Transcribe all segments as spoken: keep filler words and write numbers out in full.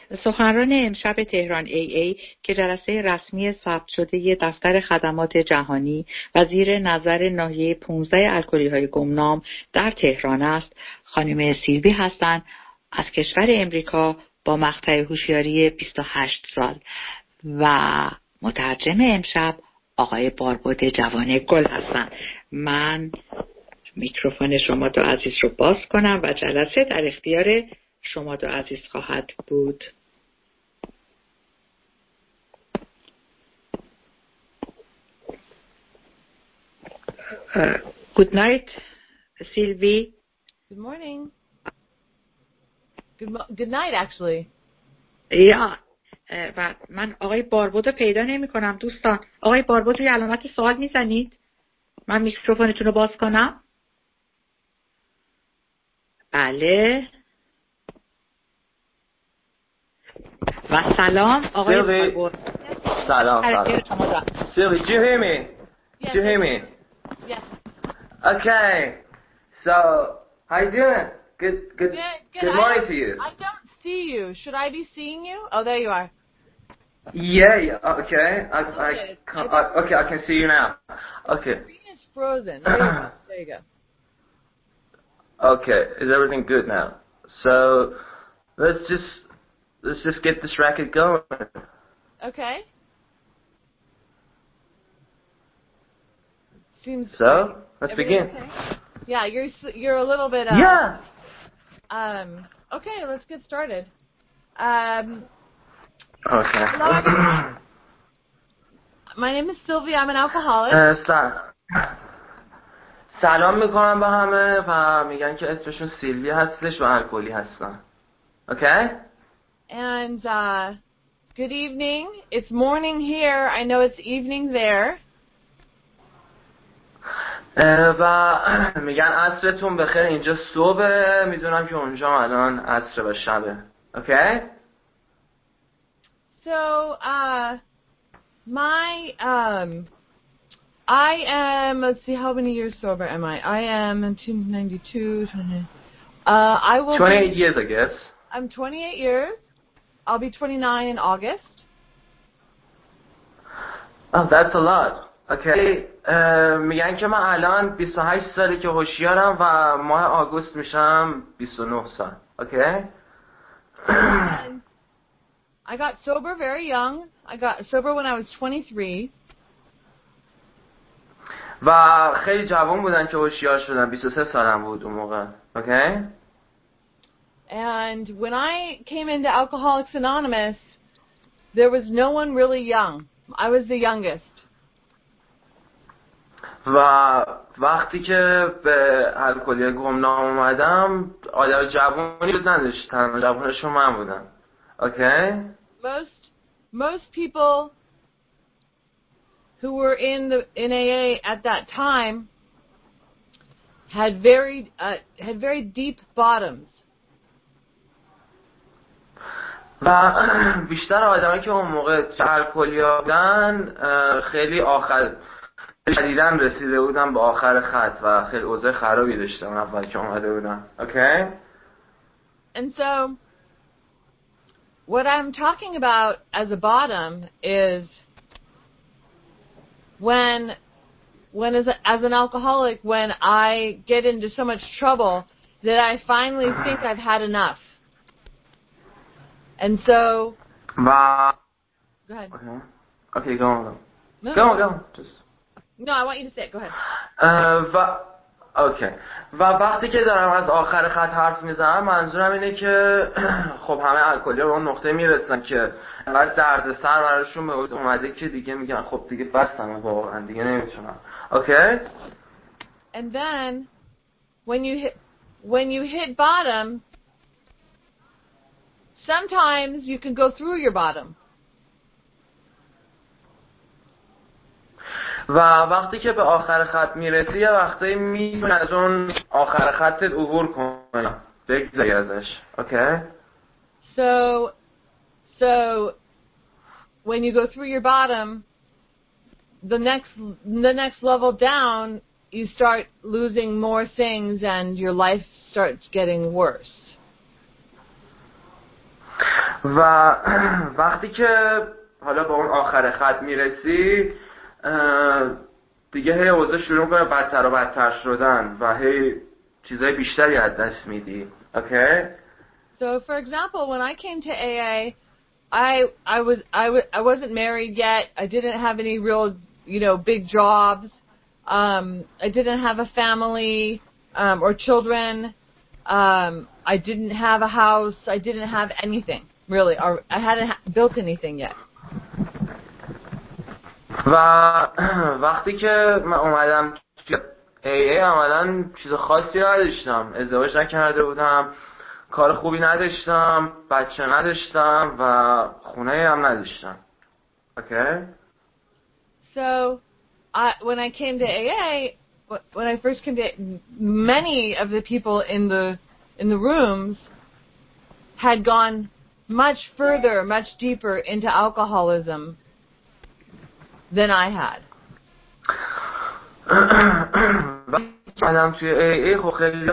سخنران امشب تهران ای ای که جلسه رسمی ثبت شده دفتر خدمات جهانی و زیر نظر ناحیه پانزده الکلی‌های گمنام در تهران است، خانم سیلوی هستند از کشور امریکا با مقطع هوشیاری بیست و هشت سال و مترجم امشب آقای باربد جوان گل هستند. من میکروفون شما دو عزیز رو باز کنم و جلسه در اختیار شما دو عزیز خواهد بود. Uh, good night, Sylvie. Good morning. Good, mo- good night, actually. یا و من آقای باربد رو پیدا نمی کنم دوستان. آقای باربد روی علامت سوال میزنید؟ من میکروفونتون رو باز کنم؟ بله. و سلام آقای باربد. سلام سلام. Sylvie, do you hear me? Yes. Do you hear me? Yes. Okay. So, how you doing? Good, good, Good, good. good morning to you. I don't see you. Should I be seeing you? Oh, there you are. Yeah, yeah. Okay. I, I, Okay. can, I, okay, I can see you now. Okay. The screen is frozen. There you go. There you go. Okay. Is everything good now? So, let's just let's just get this racket going. Okay. Seems So, great. let's Everything begin. okay? Yeah, you're s- you're a little bit. Uh, Yeah. Um. Okay, let's get started. Um. Okay. Hello, everyone. My name is Sylvie. I'm an alcoholic. اه، سلام سلام میکنم به همه و میگن که اسمشون سیلوی هستش و الکلی هستن. Okay? And uh, good evening. It's morning here. I know it's evening there. اه، و میگن عصرتون بخیر. اینجا صبح، میدونم که اونجا الان عصر و شبه. Okay? So, uh, my, um, I am, let's see, how many years sober am I? I am nineteen ninety-two, twenty, uh, I will twenty-eight be, years, I guess. I'm twenty-eight years. I'll be twenty-nine in August. Oh, that's a lot. Okay. اه، میگن که من الان بیست و هشت سالی که هوشیارم و ماه آگوست میشم بیست و نه سال. Okay? And I got sober very young. I got sober when I was twenty-three. و خیلی جوان بودن که هوشیار شدن. بیست و سه سالم بود اون موقع. Okay? And when I came into Alcoholics Anonymous, there was no one really young. I was the youngest. و وقتی که به الکلی گمنام اومدم آدم جوانی بود نداشتن. جوانشون من بودم. Okay? Most most people who were in the in A A at that time had very uh, had very deep bottoms. و بیشتر آدمایی که اون موقع الکلی بودن خیلی آخر شدیداً رسیده بودن به آخر خط و خیلی اوضاع خرابی داشتن اول که اومده بودن. Okay? And so what I'm talking about as a bottom is when when as a, as an alcoholic, when I get into so much trouble that I finally think I've had enough. And so و go ahead. Okay. Okay, go on. No, Go no, on, go on. Just no, I want you to say it. Go ahead. اه، و اوکی و وقتی که دارم از آخر خط حرف میزنم منظورم اینه که خب همه الکلی به اون نقطه میرسن که انقدر دردسر براشون به وجود اومده که دیگه میگن خب دیگه بستم واقعا دیگه نمیتونم. اوکی. And then when you hit when you hit bottom, sometimes you can go through your bottom. و وقتی که به آخر خط میرسی یه وقتی میتونی از اون آخر خطت عبور کنی بگذاری ازش. اوکی. So so when you go through your bottom, the next the next level down, you start losing more things and your life starts getting worse. و وقتی که حالا به اون آخر خط میرسی دیگه هی اوضاع شروع کنه بدتر و بدتر شدن و هی چیزای بیشتری از دست میدی. Okay? So for example, when I came to A A, I I was I was I wasn't married yet. I didn't have any real, you know, big jobs. Um, I didn't have a family um, or children. Um, I didn't have a house. I didn't have anything really, or I hadn't ha- built anything yet. و وقتی که من اومدم ای ای عملا چیز خاصی نداشتم، ازدواج نکرده بودم، کار خوبی نداشتم، بچه نداشتم و خونه هم نداشتم. Okay? So, I, when I came to A A, when I first came to, many of the people in the in the rooms had gone much further, much deeper into alcoholism than I had. منم توی ای ای خب خیلی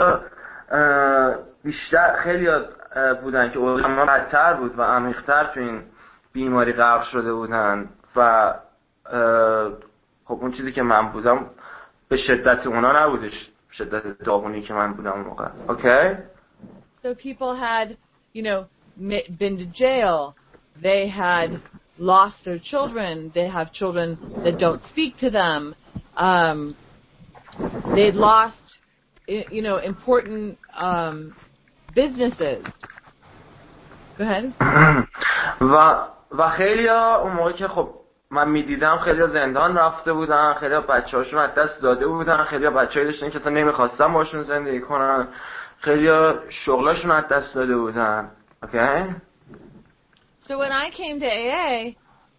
بیشتر خیلی بودن که اوضاع بدتر بود و عمیق‌تر تو این بیماری غرق شده بودن و خب اون چیزی که من بودم به شدت اونا نبودش، شدت داغونی که من بودم اون موقع. Okay? So people had, you know, been to jail. They had lost their children. They have children that don't speak to them. Um, they'd lost, you know, important um, businesses. Go ahead. و و خیلیا اون موقع که خب من میدیدم خیلیا زندان رفته بودن، خیلیا بچه‌هاشون از دست داده بودن، خیلیا بچه‌ای داشتن که اصلا نمیخواستن باشون زندگی کنن، خیلیا شغلاشون از دست داده بودن. Okay? So when I came to A A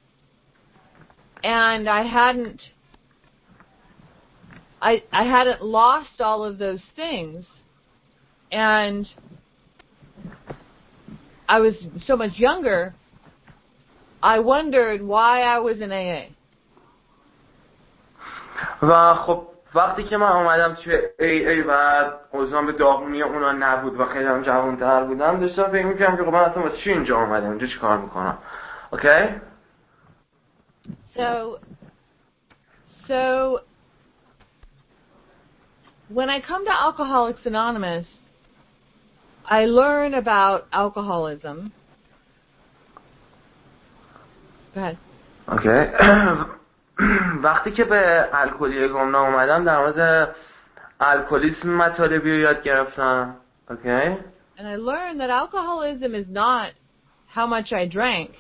and I hadn't I I hadn't lost all of those things and I was so much younger, I wondered why I was in A A. و خب وقتی که من اومدم توی ای ای و اوضاع به داغونی اونا نبود و خیلی هم جوان‌تر بودم، داشتم فکر می‌کردم که خب من اصلا واسه چی اینجا اومدم، اینجا چی کار میکنم. Okay? So so when I come to Alcoholics Anonymous, I learn about alcoholism. Go ahead. Okay. وقتی که به الکلی گمنام اومدم در مورد الکلیسم مطالبی رو یاد گرفتم. Okay? And I learned that alcoholism is not how much I drank.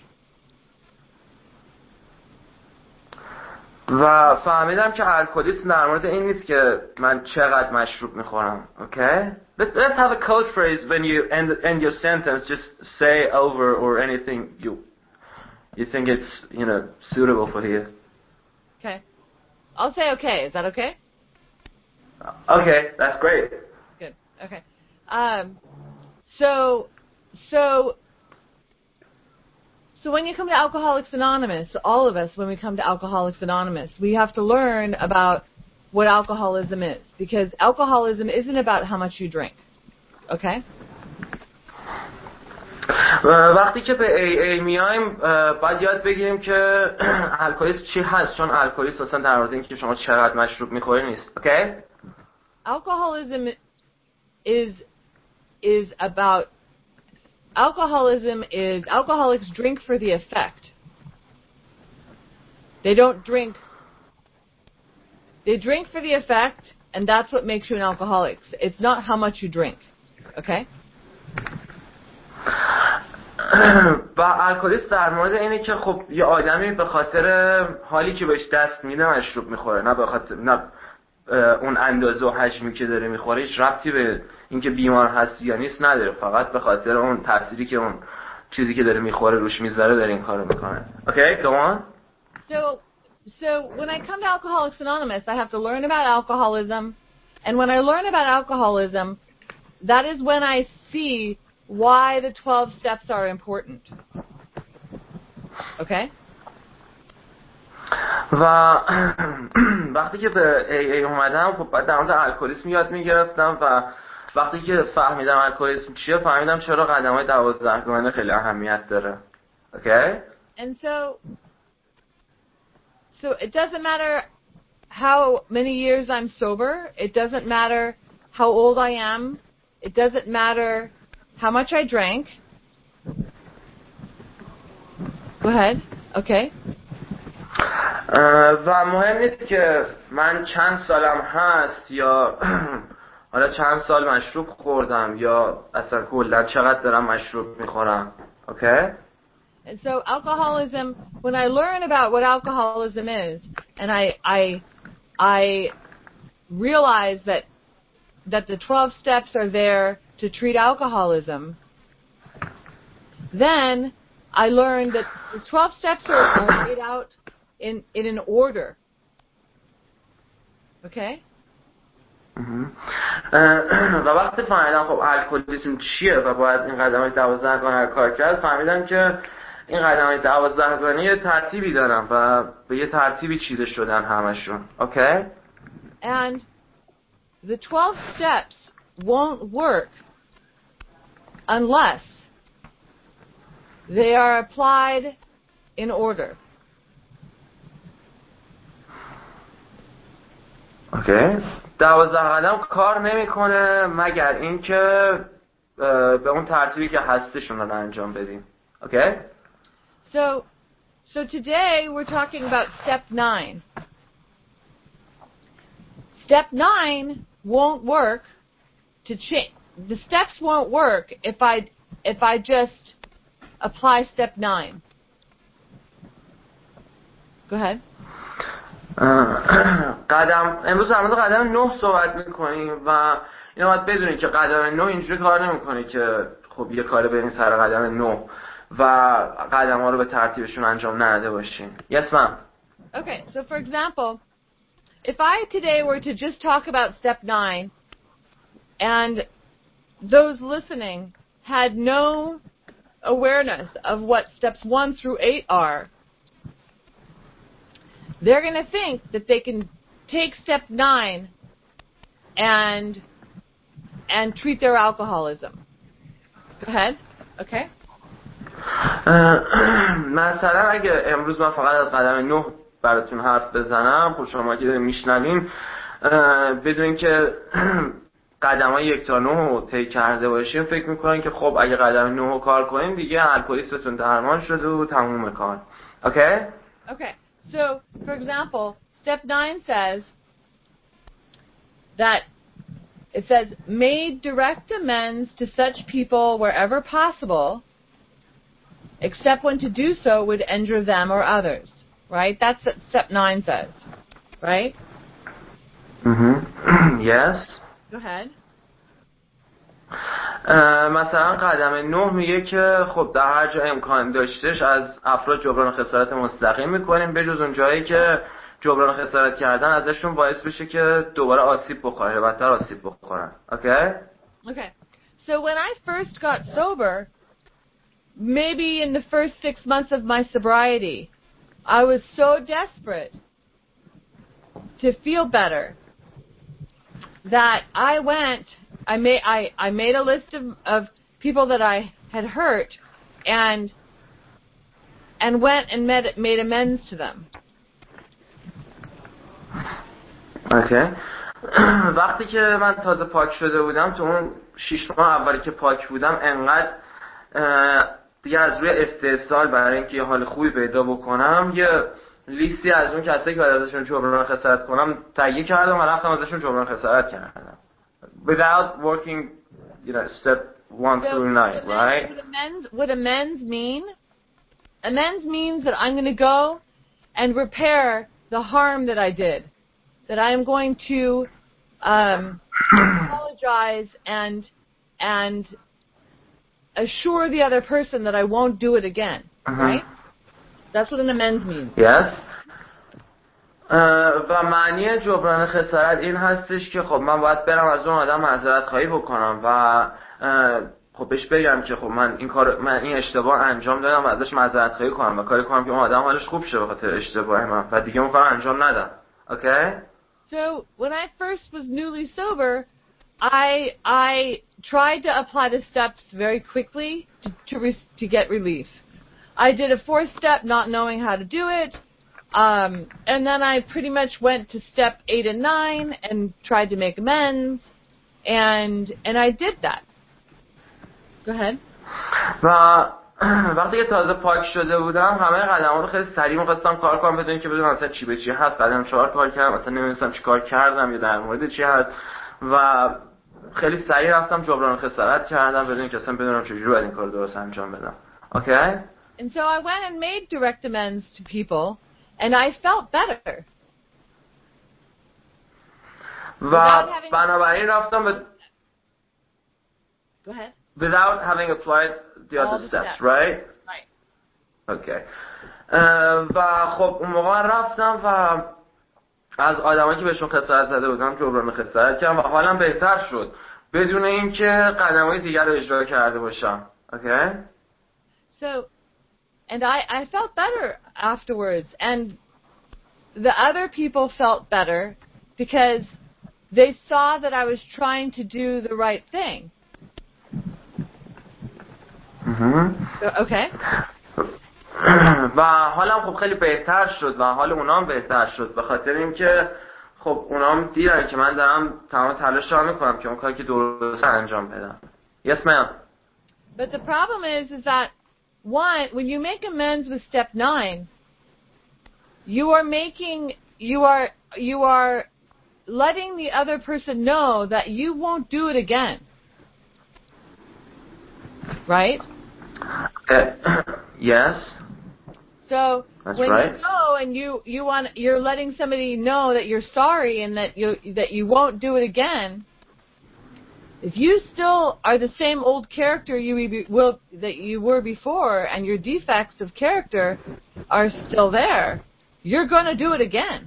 و فهمیدم که الکلیسم در مورد این نیست که من چقدر مشروب میخورم. Okay? Let's, let's have a code phrase when you end, end your sentence. Just say over or anything you you think it's, you know, suitable for here. Okay. I'll say okay. Is that okay? Okay, that's great. Good. Okay. Um, so, so, so when you come to Alcoholics Anonymous, all of us, when we come to Alcoholics Anonymous, we have to learn about what alcoholism is, because alcoholism isn't about how much you drink. Okay? وقتی که به ای ای میایم باید یاد بگیریم که الکلیسم چی هست، چون الکلیسم اصلا در مورد اینکه شما چقدر مشروب میخوری نیست. Okay? Alcoholism is is about alcoholism is alcoholics drink for the effect. They don't drink. They drink for the effect, and that's what makes you an alcoholic. It's not how much you drink. Okay? و الکلیسم در مورد اینه که خب یه آدمی به خاطر حالی که بهش دست میده مشروب میخوره، نه به خاطر نه اون اندازه و حجمی که داره میخوره هیچ ربطی به اینکه بیمار هست یا نیست نداره، فقط به خاطر اون تأثیری که اون چیزی که داره میخوره روش میذاره داره این کارو میکنه. Okay, go on. So, so when I come to Alcoholics Anonymous, I have to learn about alcoholism, and when I learn about alcoholism, that is when I see why the twelve steps are important. Okay? و وقتی که به ای ای اومدم خب بعد در مورد الکلیسم یاد میگرفتم و وقتی که فهمیدم الکلیسم چیه فهمیدم چرا قدم‌های دوازدهگانه خیلی اهمیت داره. Okay? And so so it doesn't matter how many years I'm sober, it doesn't matter how old I am, it doesn't matter how much I drank. Go ahead. Okay. و مهم نیست که من چند سالم هست یا حالا چند سال مشروب خوردم یا اصلا کلا چقدر دارم مشروب میخورم. Okay? And so alcoholism, when I learn about what alcoholism is, and I I I realize that that the twelve steps are there to treat alcoholism, then I learned that the twelve steps are, are laid out in in an order. Okay? و وقتی فهمیدم خب الکلیسم چیه و باید این قدم‌های دوازدهگانه رو کار کرد، فهمیدم که این قدم‌های دوازدهگانه یه ترتیبی دارن و به یه ترتیبی چیده شدن همشون. Okay? And the twelve steps won't work unless they are applied in order. Okay. دوازده قدم کار نمیکنه مگر اینکه به اون ترتیبی که هستشون رو انجام بدیم. Okay? So, so today we're talking about step nine. Step nine won't work to change. The steps won't work if I if I just apply step nine. Go ahead. قدم امروز در مورد قدم نه صحبت میکنیم و اینو باید بدونید که قدم نه اینجوری کار نمیکنه که خب یه کار بریم سر قدم نه و قدم ها رو به ترتیبشون انجام نداده باشیم. Yes, ma'am. Okay, so for example, if I today were to just talk about step nine and those listening had no awareness of what steps one through eight are, they're going to think that they can take step nine and and treat their alcoholism. Go ahead. Okay. مثلا اگه امروز من فقط از قدم نه براتون حرف بزنم، خب شما که میشنوین بدون که قدم های یک تا نه رو طی کرده باشین فکر میکنین که خب اگه قدم نه رو کار کنین دیگه الکلیستون درمان شده و تموم کار. Okay? Okay. So, for example, step nine says that it says, made direct amends to such people wherever possible, except when to do so would injure them or others. Right? That's what step nine says. Right? Mm-hmm. Yes. Go ahead. مثلا قدم نه میگه که خب در هر جا امکان داشتش از افراد جبران خسارت مستقیم میکنیم به جز اون جایی که جبران خسارت کردن ازشون باعث بشه که دوباره آسیب بخوره بدتر آسیب بخورن. Okay? Okay. So when I first got sober, maybe in the first six months of my sobriety, I was so desperate to feel better that I went I made I, I made a list of, of people that I had hurt and and went and made made amends to them. Okay. وقتی که من تازه پاک شده بودم تو اون شش ماه اولی که پاک بودم انقدر دیگه از روی استحصال برای اینکه یه حال خوبی پیدا بکنم یه لیستی از اون کسایی که باید ازشون جبران خسارت کنم تهیه کردم و رفتم ازشون جبران خسارت کردم. Without working, you know, step one so through nine, amends, right? What amends, what amends mean? Amends means that I'm going to go and repair the harm that I did. That I am going to um, apologize and and assure the other person that I won't do it again, uh-huh. Right? That's what an amends means. Yes. و معنی جبران خسارت این هستش که خب من باید برم از اون آدم معذرت خواهی بکنم و خب بهش بگم که خب من این کار من این اشتباه انجام دادم و ازش معذرت خواهی کنم و کاری کنم که اون آدم حالش خوب شه به خاطر اشتباه من و دیگه اون کارو انجام ندم. Okay? So when I first was newly sober, I I tried to apply the steps very quickly to to, re- to get relief. I did a fourth step not knowing how to do it, um, and then I pretty much went to step eight and nine and tried to make amends, and and I did that. Go ahead. و وقتی که تازه پاک شده بودم همه قدم‌ها رو خیلی سریع می‌خواستم کار کنم بدون که بدونم مثلا چی به چی هست. قدم چهار کار کردم، مثلا نمی‌دونستم چی کار کردم یا در مورد چی هست و خیلی سریع رفتم جبران خسارت کردم بدون که اصلا بدونم چجوری باید این کار درست انجام بدم. Okay? And so I went and made direct amends to people and I felt better. و بنابراین رفتم به Go ahead. Without having applied the All other the steps, steps. right? Right. Okay. و خب اون موقع رفتم و از آدمایی که بهشون خسارت زده بودم جبران خسارت کردم و حالم بهتر شد بدون اینکه قدم‌های دیگر رو اجرا کرده باشم. Okay? So, and I, I felt better afterwards, and the other people felt better because they saw that I was trying to do the right thing. So, okay. و حالم خب خیلی بهتر شد و حال اونام بهتر شد به خاطر اینکه خب اونام دیدن که من دارم تمام تلاش رو میکنم که اون کاری که درست انجام بدم. Yes, ma'am. But the problem is, is that one, when you make amends with step nine, you are making, you are, you are letting the other person know that you won't do it again. Right? Uh, yes. So That's when right. you go and you, you want, you're letting somebody know that you're sorry and that you that you won't do it again. If you still are the same old character you will that you were before, and your defects of character are still there, you're going to do it again.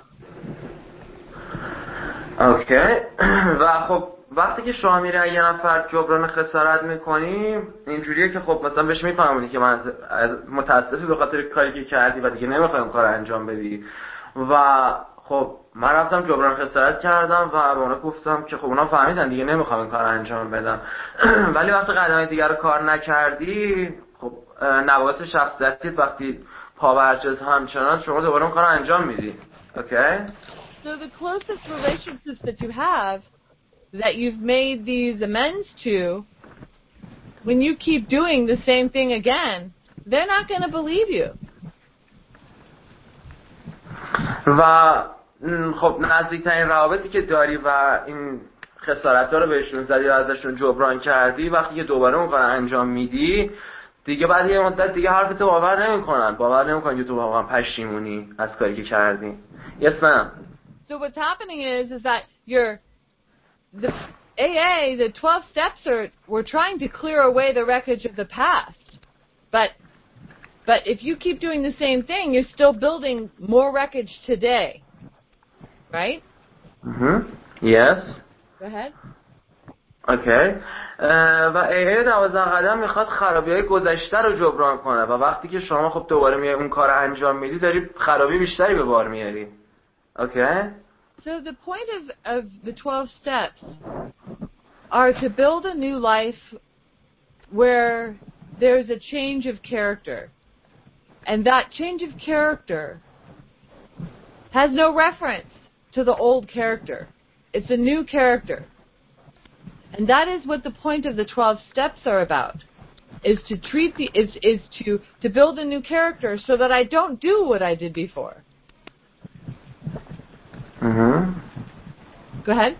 Okay. و خب وقتی که شما میره یه نفر جبران خسارت میکنیم اینجوریه که خب مثلا بهش میفهمونی که من متاسفی به خاطر کاری که کردی و دیگه نمیخوام کار انجام بدی و خب من رفتم جبران خسارت کردم و به اونا گفتم که خب اونا فهمیدن دیگه نمیخوام این کار انجام بدم. ولی وقتی قدم دیگر رو کار نکردی خب نواقص شخصیتیت وقتی پابرجاست همچنان شما دوباره اون کار انجام میدی. Okay? So the closest relationships that you have that you've made these amends to, when you keep doing the same thing again, they're not going to believe you. و خب نزدیکترین روابطی که داری و این خسارت‌ها رو بهشون زدی و ازشون جبران کردی وقتی که دوباره اون کار انجام میدی دیگه بعد یه مدت دیگه حرفتو باور نمی‌کنن باور نمی‌کنن که تو واقعا پشیمونی از کاری که کردی. Yes, ma'am. So what's happening is is that you're the A A, the twelve steps are we're trying to clear away the wreckage of the past. But but if you keep doing the same thing, you're still building more wreckage today. Right? Mhm. Yes. Go ahead. Okay. و ای دوازده قدم میخواد خرابی‌های گذشته رو جبران کنه و وقتی که شما خب دوباره میای اون کار انجام میدی داری خرابی بیشتری به بار میاری. Okay? So the point of, of the twelve steps are to build a new life where there's a change of character. And that change of character has no reference to the old character. It's a new character. And that is what the point of the twelve steps are about. Is to treat the is is to to build a new character so that I don't do what I did before. Mhm. Go ahead.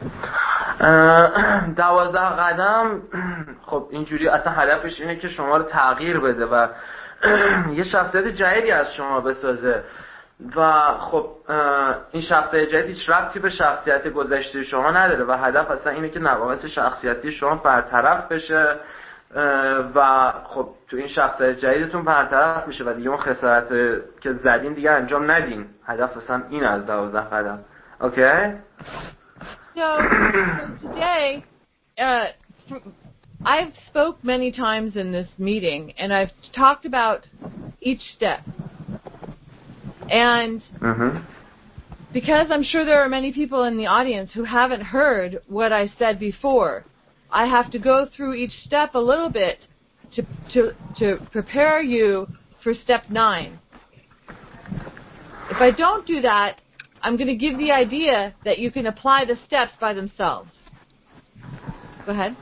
دوازده قدم خب اینجوری اصلا هدفش اینه که شما رو تغییر بده و یه شخصیت جدیدی از شما بسازه و خب این شخصیت جدید هیچ ربطی به شخصیت گذشته شما نداره و هدف اصلا اینه که نواقص شخصیتی شما برطرف بشه و خب تو این شخصیت جدیدتون برطرف میشه و دیگه اون خسارت که زدین دیگه انجام ندین. هدف اصلا این از دوازده قدم. Okay? So, so today, uh, I've spoke many times in this meeting, and I've talked about each step. And mm-hmm. because I'm sure there are many people in the audience who haven't heard what I said before, I have to go through each step a little bit to to to prepare you for step nine. If I don't do that, I'm going to give the idea that you can apply the steps by themselves. Go ahead.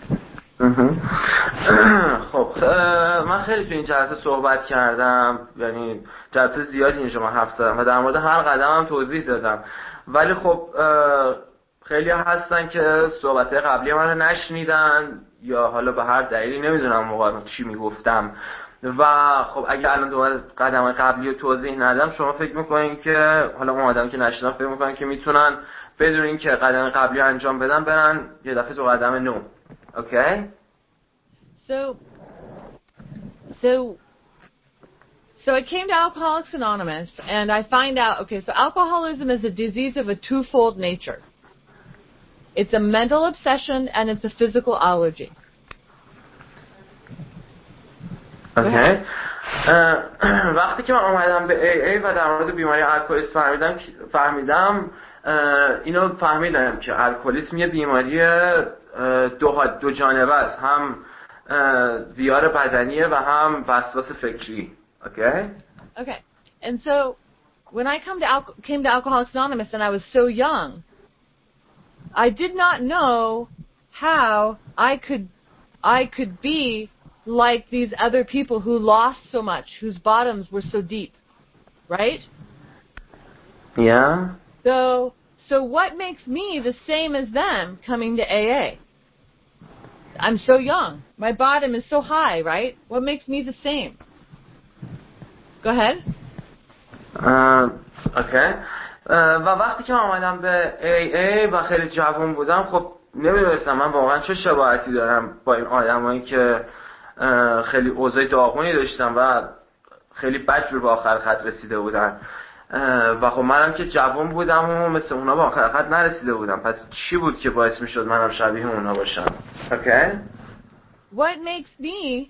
خب من خیلی تو این جلسه صحبت کردم، یعنی جلسه زیادی اینجا من حرف زدم و در مورد هر قدمم توضیح دادم، ولی خب خیلی هستن که صحبت قبلی من رو نشنیدن یا حالا به هر دلیلی نمیدونم موقع چی میگفتم و خب اگه الان دوباره قدم قبلی رو توضیح ندم شما فکر میکنین که حالا اون آدم که نشنیدن فکر میکنن که میتونن بدون این که قدم قبلی رو انجام بدن برن یه دفعه تو قدم نو. Okay? So, so, so I came to Alcoholics Anonymous, and I find out, okay, so alcoholism is a disease of a twofold nature. It's a mental obsession, and it's a physical allergy. Okay. وقتی که من اومدم به ای ای و در مورد بیماری الکلیسم فهمیدم فهمیدم اینو فهمیدم که الکلیسم یه بیماری دو دو جانبه است، هم ویار بدنیه و هم وسواس فکری. Okay? Okay. And so when I come to Al- came to Alcoholics Anonymous and I was so young, I did not know how I could I could be like these other people who lost so much, whose bottoms were so deep. Right? Yeah. So so what makes me the same as them coming to A A? I'm so young. My bottom is so high, right? What makes me the same? Go ahead. Uh, okay. و وقتی که من آمدم به ای ای و خیلی جوان بودم خب نمیدونستم من واقعا چه شباهتی دارم با این آدمایی که خیلی اوضاع داغونی داشتن و خیلی بد جور به آخر خط رسیده بودن و خب منم که جوان بودم و مثل اونا به آخر خط نرسیده بودم، پس چی بود که باعث میشد منم شبیه اونا باشم؟ Okay? What makes me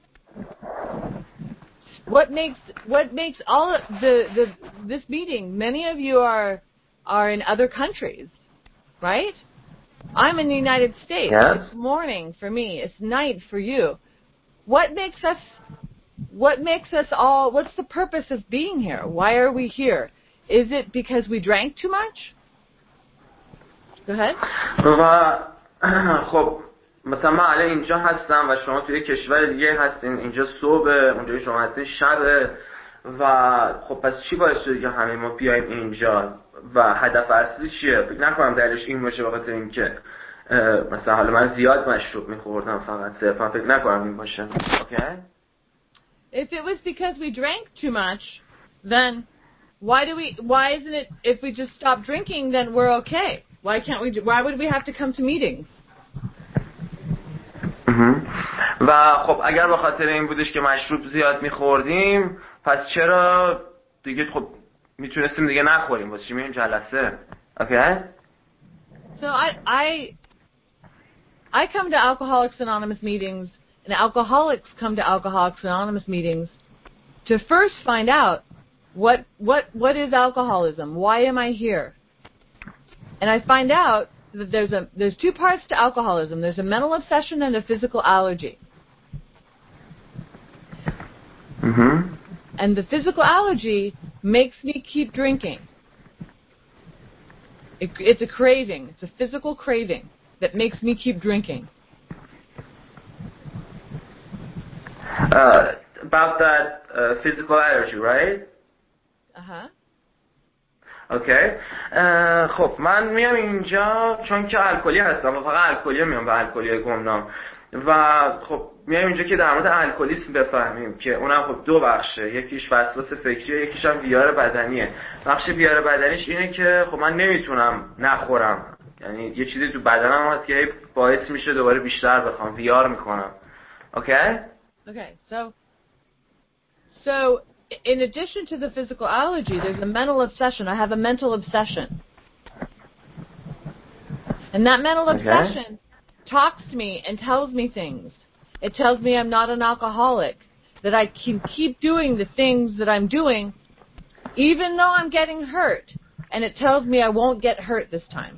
what makes what makes all the the this meeting, many of you are are in other countries, right? I'm in the United States. Yes. It's morning for me. It's night for you. What makes us what makes us all what's the purpose of being here? Why are we here? Is it because we drank too much? Go ahead. و خب مثلا من الان اینجا هستم و شما توی کشور دیگه هستین، اینجا صبح، اونجا شما هستین شب و خب پس چی باعث شده که همه ما بیایم اینجا و هدف اصلی چیه؟ فکر نکنم دلیلش این باشه بخاطر اینکه مثلا حالا من زیاد مشروب میخوردم فقط صرفا، فکر نکنم این باشه. Okay? If it was because we drank too much, then why do we why isn't it if we just stop drinking then we're okay? Why can't we why would we have to come to meetings? و خب اگر به خاطر این بودش که مشروب زیاد میخوردیم پس چرا دیگه خب میتونستیم دیگه نخوریم واسه چی میریم جلسه؟ Okay? So I I I come to Alcoholics Anonymous meetings and alcoholics come to Alcoholics Anonymous meetings to first find out what what what is alcoholism? Why am I here? And I find out that there's a there's two parts to alcoholism. There's a mental obsession and a physical allergy. Mm-hmm. And the physical allergy makes me keep drinking. It, it's a craving. It's a physical craving that makes me keep drinking. Uh, about that uh, physical allergy, right? Uh-huh. Okay. uh, خب من میام اینجا چون که الکلی هستم و فقط الکلی میام به الکلی گمنام و خب میام اینجا که در مورد الکلیسم بفهمیم که اونم خب دو بخشه، یکیش وسواس فکریه یکیش هم ویار بدنیه. بخش ویار بدنیش اینه که خب من نمیتونم نخورم، یعنی یه چیزی تو بدنم هست که باعث میشه دوباره بیشتر بخوام، ویار میکنم. Okay? Okay, so so in addition to the physical allergy, there's a mental obsession. I have a mental obsession. And that mental Okay. obsession talks to me and tells me things. It tells me I'm not an alcoholic, that I can keep doing the things that I'm doing even though I'm getting hurt. and it tells me I won't get hurt this time.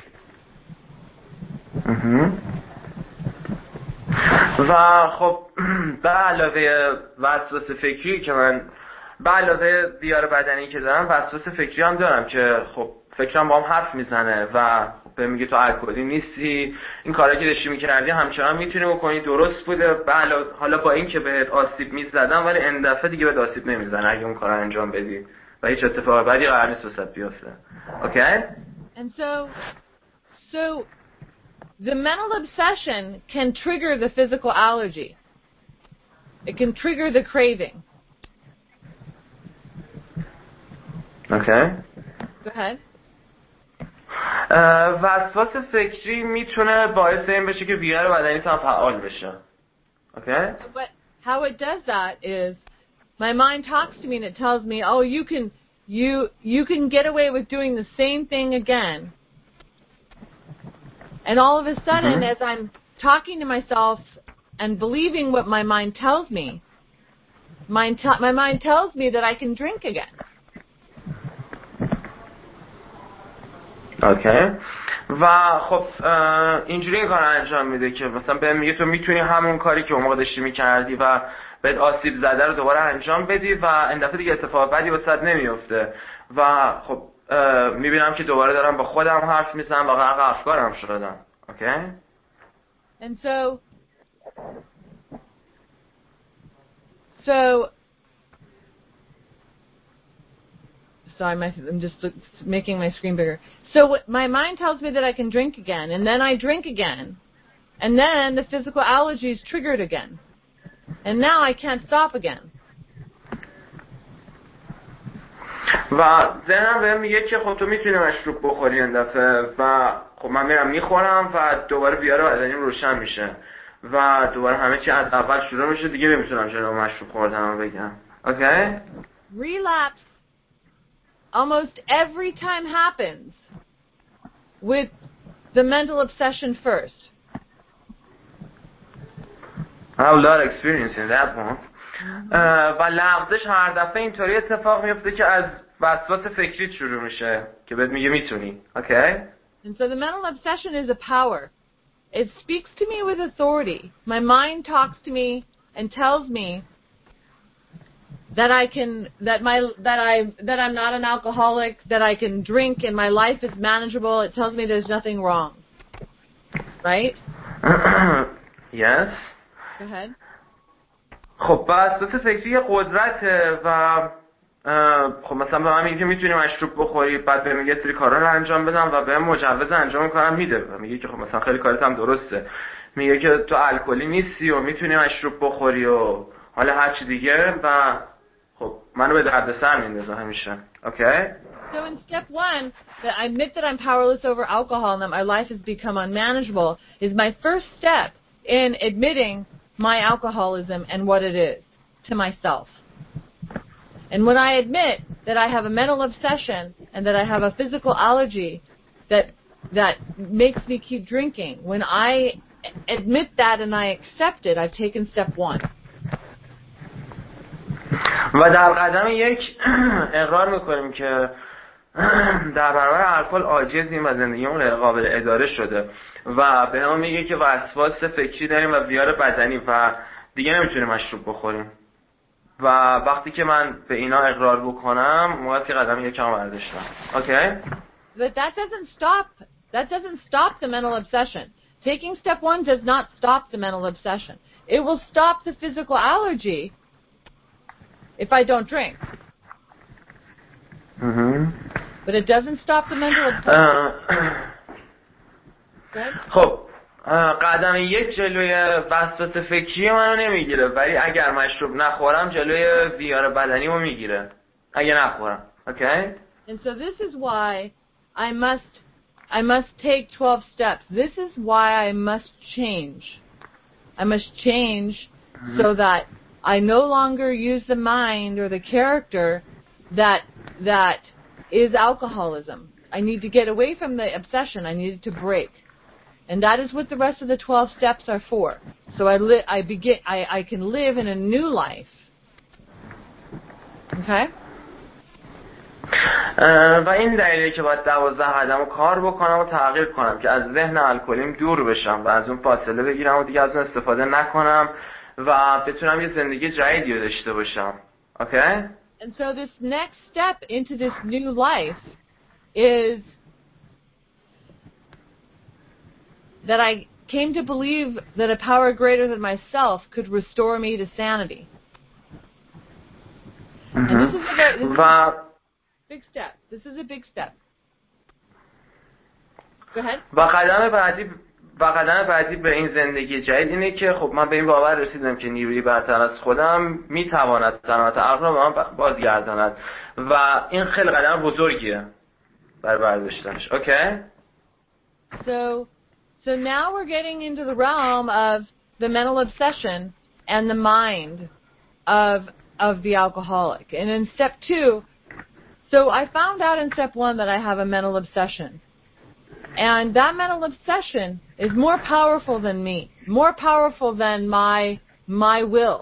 و خب به علاوه وسواس فکری که من به علاوه دیار بدنی که دارم، وسواس فکری هم دارم که خب فکرم با هم حرف میزنه و به میگه تو الکلی نیستی، این کارا که داشتی میکردی همچنان میتونی بکنی، درست بوده. به علاوه حالا با این که بهت آسیب میزدم ولی این دفعه دیگه بهت آسیب نمیزنه اگه اون کارا انجام بدی و هیچ اتفاق بعدی قرار نیست واسط بیفته. Okay? And so so the mental obsession can trigger the physical allergy. It can trigger the craving. Okay. Go ahead. وسواس فکری میتونه باعث این بشه که ویار بدنیت هم فعال بشه. Okay? But how it does that is my mind talks to me and it tells me, "Oh, you can you you can get away with doing the same thing again." And all of a sudden, mm-hmm. as I'm talking to myself and believing what my mind tells me, mind t- my mind tells me that I can drink again. اوکی. و خب اینجوری این کار انجام میده که مثلا به میگه تو میتونی همون کاری که اون موقع داشتی میکردی و بهت آسیب زده رو دوباره انجام بدی و این دفعه دیگه اتفاق بدی واسط نمیفته. و خب میبینم که دوباره دارم با خودم حرف میزنم و غرق افکارم شدم. اوکی. And so so Sorry, my, I'm just look, making my screen bigger. So my mind tells me that I can drink again, and then I drink again, and then the physical allergy is triggered again, and now I can't stop again. و ذهنم بهم میگه که خب تو میتونی مشروب بخوری این دفعه و خب من میرم میخورم و دوباره بیاره بدنیم روشن میشه و دوباره همه چی از اول شروع میشه، دیگه نمیتونم جلو مشروب خوردن بگم. اوکی؟ Relapse almost every time happens with the mental obsession first. I have a lot of experience in that one. و لغزش هر دفعه اینطوری اتفاق میفته که از وسواس فکریت شروع میشه که بهت میگه میتونی. Okay? And so the mental obsession is a power. It speaks to me with authority. My mind talks to me and tells me that I can, that my, that I, that I'm not an alcoholic, that I can drink and my life is manageable. It tells me there's nothing wrong. Right? Yes. Go ahead. خب وسواس فکری یه قدرته و خب مثلا به من میگه که میتونی مشروب بخوری، بعد به میگه سری کارا رو انجام بدم و به مجوز انجام کارم میده و میگه که خب مثلا خیلی کارت هم درسته، میگه که تو الکلی نیستی و میتونی مشروب بخوری و حالا هر چی دیگه و خب منو به دردسر میندازه همیشه. Okay? So in step one, that I admit that I'm powerless over alcohol and that my life has become unmanageable is my first step in admitting my alcoholism and what it is to myself. And when I admit that I have a mental obsession and that I have a physical allergy that that makes me keep drinking, when I admit that and I accept it, I've taken step one. و در قدم یک اقرار میکنیم که در برابر الکل عاجزیم و زندگیمون غیر قابل اداره شده و به ما میگه که وسواس فکری داریم و ویار بدنی و دیگه نمیتونیم مشروب بخوریم و وقتی که من به اینا اقرار بکنم موقعی که قدم یکم برداشتم. Okay? But that doesn't stop that doesn't stop the mental obsession. Taking step one does not stop the mental obsession. It will stop the physical allergy if I don't drink. Mm-hmm. But it doesn't stop the mental obsession. خب قدم یک جلوی وسواس فکری منو نمیگیره ولی اگر مشروب نخورم جلوی ویار بدنیمو میگیره اگه نخورم. Okay? And so this is why I must I must take twelve steps. This is why I must change. I must change mm-hmm. so that I no longer use the mind or the character that that is alcoholism. I need to get away from the obsession. I need it to break. And that is what the rest of the twelve steps are for. So I li- I begin I, I can live in a new life. Okay? و این دلیلی که باید دوازده قدم رو کار بکنم و تغییر کنم که از ذهن الکلیم دور بشم و از اون فاصله بگیرم و دیگه از اون استفاده نکنم و بتونم یه زندگی جدیدی رو داشته باشم. Okay? And so this next step into this new life is that I came to believe that a power greater than myself could restore me to sanity. Mm-hmm. And this is a very, this is a big step. This is a big step. Go ahead. و قدم بعدی و قدم بعدی به این زندگی جدید اینه که خب من به این باور رسیدم که نیروی برتر از خودم میتواند سلامت عقل را به من بازگرداند و این خیلی قدم بزرگیه برای برداشتنش. Okay? So, so now we're getting into the realm of the mental obsession and the mind of of the alcoholic. And in step two, so I found out in step one that I have a mental obsession. And that mental obsession is more powerful than me, more powerful than my my will.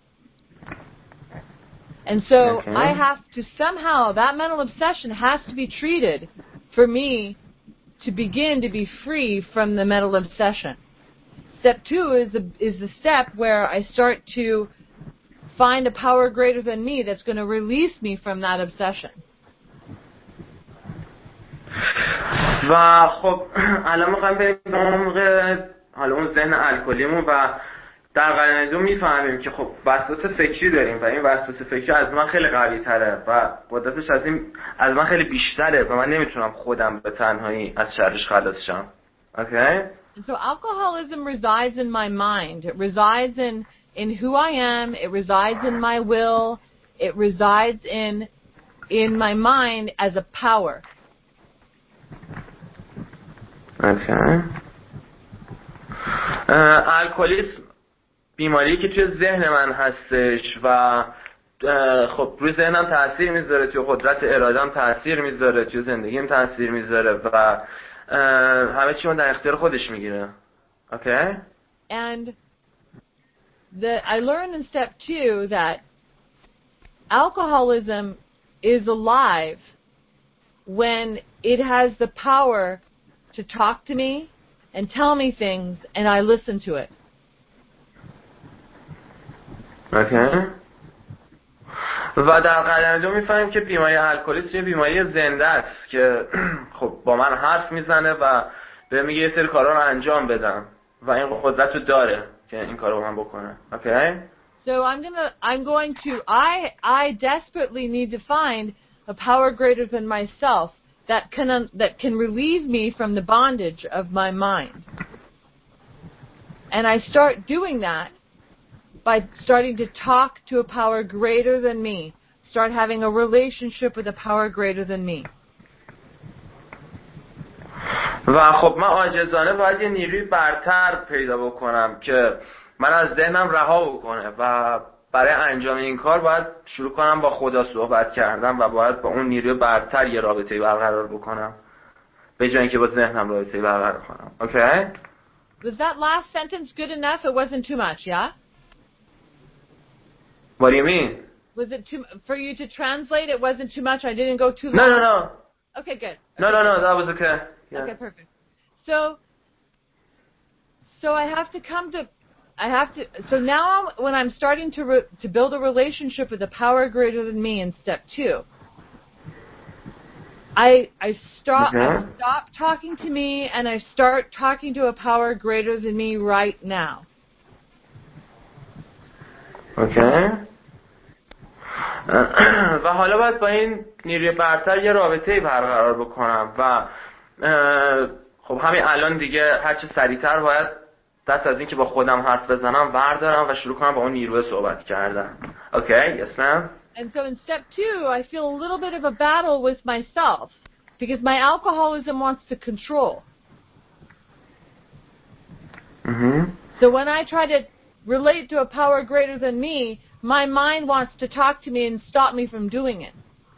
And so okay. I have to somehow, that mental obsession has to be treated for me to begin to be free from the mental obsession. Step two is the, is the step where I start to find a power greater than me that's going to release me from that obsession. و خب الان میخوایم بریم به عمق حالا اون ذهن الکلیمون و در قدم دو میفهمیم که خب وسواس فکری داریم و این وسواس فکری از من خیلی قوی تره و قدرتش از این از من خیلی بیشتره و من نمیتونم خودم به تنهایی از شرش خلاص شم. Okay? So alcoholism resides in my mind. It resides in in who I am. It resides in my will. It resides in in my mind as a power. Okay. الکلیسم بیماری که توی ذهن من هستش و خب روی ذهنم تاثیر میذاره، توی قدرت اراده‌ام تاثیر میذاره، توی زندگیم تاثیر میذاره و همه چی من در اختیار خودش میگیره. Okay? And the I learned in step two that alcoholism is alive when it has the power to talk to me and tell me things and I listen to it. Okay. و در قدم دو میفهمیم که بیماری الکلیسم یه بیماری زنده است که خب با من حرف میزنه و به میگه یه سری کارا رو انجام بدم و این قدرت رو داره که این کارو من بکنه. Okay? So I'm going to I'm going to I I desperately need to find a power greater than myself that can that can relieve me from the bondage of my mind. And I start doing that by starting to talk to a power greater than me. Start having a relationship with a power greater than me. و خب من عاجزانه باید یه نیروی برتر پیدا بکنم که من از ذهنم رها بکنه و برای انجام این کار باید شروع کنم با خدا صحبت کردن و باید با اون نیروی برتر یه رابطه‌ای برقرار بکنم به جای اینکه با ذهنم رابطه‌ای برقرار کنم. Okay? Was that last sentence good enough? It wasn't too much, yeah? What do you mean? Was it too for you to translate? It wasn't too much. I didn't go too long. No, no, no. Okay, good. Okay. No, no, no. That was okay. Yeah. Okay, perfect. So, so I have to come to, I have to. So now, I'm, when I'm starting to re, to build a relationship with a power greater than me in step two, I I stop Okay. I stop talking to me and I start talking to a power greater than me right now. Okay. و حالا باید با این نیروی برتر یه رابطه‌ای برقرار بکنم و خب همین الان دیگه هرچه سریعتر باید دست از این که با خودم حرف بزنم بردارم و شروع کنم با اون نیروی صحبت کردن. Okay? Yes, ma'am? And so in step two, I feel a little bit of a battle with myself because my alcoholism wants to control. Mm-hmm. So when I try to relate to a power greater than me, my mind wants to talk to me and stop me from doing it.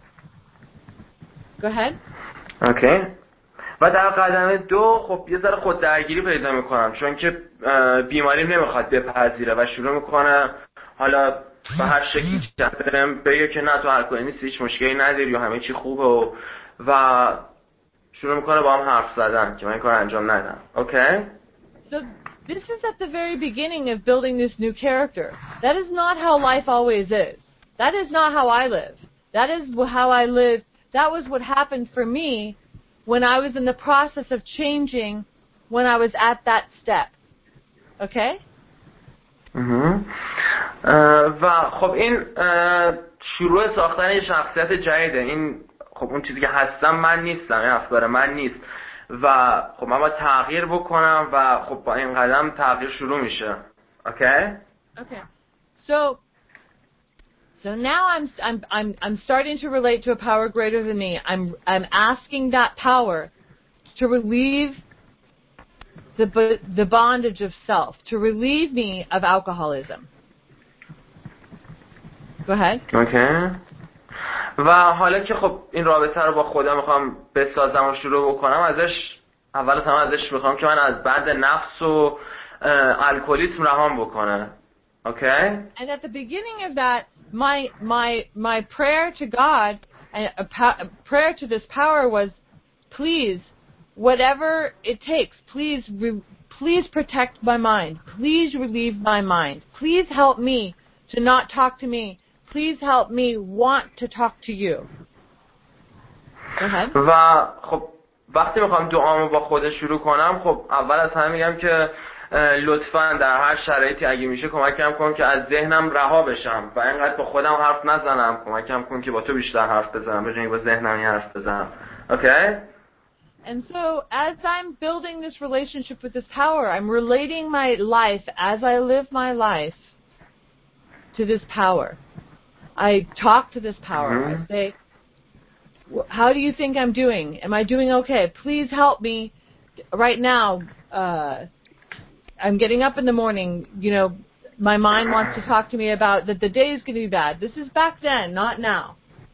Go ahead. Okay. و در قدم دو خب یه ذره خود درگیری پیدا میکنم چون که بیماریم نمیخواد بپذیره و شروع میکنه حالا و هر شکلی که بهم بگه که نه تو الکلی نیستی، هیچ مشکلی نداری و همه چی خوبه و و شروع میکنه با هم حرف زدن که من این کار انجام ندم. اوکی؟ So this is at the very beginning of building this new character. That is not how life always is. That is not how I live. That is how I live. That was what happened for me when I was in the process of changing when I was at that step. Okay? و خب این شروع ساختن یه شخصیت جدیده. این خب اون چیزی که هستم من نیستم، این افکار من نیست و خب من باید تغییر بکنم و خب با این قدم تغییر شروع میشه. Okay? Okay. So So now I'm I'm I'm I'm starting to relate to a power greater than me. I'm I'm asking that power to relieve the the bondage of self, to relieve me of alcoholism. Go ahead. Okay. و حالا که خب این رابطه رو با خدا میخوام بسازم و شروع بکنم، ازش اول از همه ازش میخوام که من از بند نفس و الکلیسم رهام بکنه. Okay? And at the beginning of that, my my my prayer to God and a, pa- a prayer to this power was, please, whatever it takes, please re- please protect my mind. Please relieve my mind. Please help me to not talk to me. Please help me want to talk to you. Go ahead. و خب وقتی میخوام دعامو با خدا شروع کنم، خب اول از همه میگم که لطفاً در هر شرایطی اگه میشه کمکم کن که از ذهنم رها بشم و اینقدر با خودم حرف نزنم. کمکم کن که با تو بیشتر حرف بزنم به جای اینکه با ذهنم حرف بزنم. Okay? And so as I'm building this relationship with this power, I'm relating my life as I live my life to this power. I talk to this power. Mm-hmm. I say, how do you think I'm doing? Am I doing okay? Please help me right now. Uh, I'm getting up in the morning, you know, my mind wants to talk to me about that the day is going to be bad. This is back then, not now.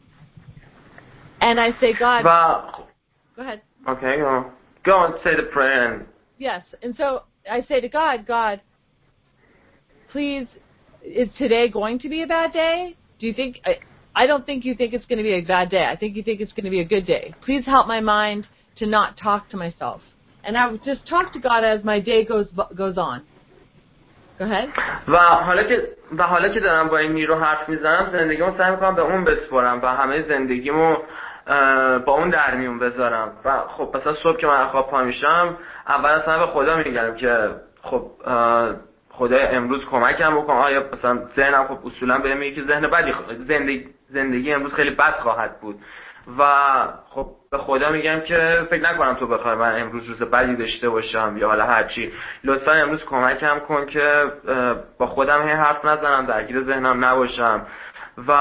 And I say, God, well, go ahead. Okay, go on. Go and say the prayer. And yes, and so I say to God, God, please, is today going to be a bad day? Do you think, I, I don't think you think it's going to be a bad day. I think you think it's going to be a good day. Please help my mind to not talk to myself. And I would just talk to God as my day goes goes on. Go ahead. و حالا که و حالا که دارم با این نیرو حرف میزنم، زندگیمو سعی میکنم به اون بسپارم و همه زندگیمو با اون در میون بذارم. و خب مثلا صبح که من خواب پا میشم، اول از همه به خدا میگم که خب خدای امروز کمکم بکن. آیا مثلا ذهنم خب اصولا بهم میگه که ذهن بدی زندگی زندگی امروز خیلی بد خواهد بود و خب به خدا میگم که فکر نکنم تو بخوای من امروز روز بدی داشته باشم یا حالا هر چی. لطفا امروز کمکم کن که با خودم هی حرف نزنم، درگیر ذهنم نباشم و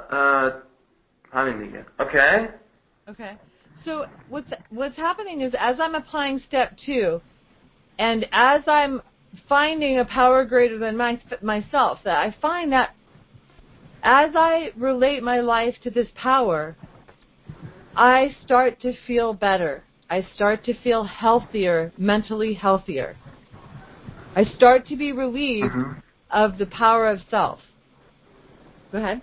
همین دیگه. Okay? Okay. So what's what's happening is as I'm applying step two and as I'm finding a power greater than my, myself, that I find that as I relate my life to this power, I start to feel better. I start to feel healthier, mentally healthier. I start to be relieved mm-hmm. of the power of self. Go ahead.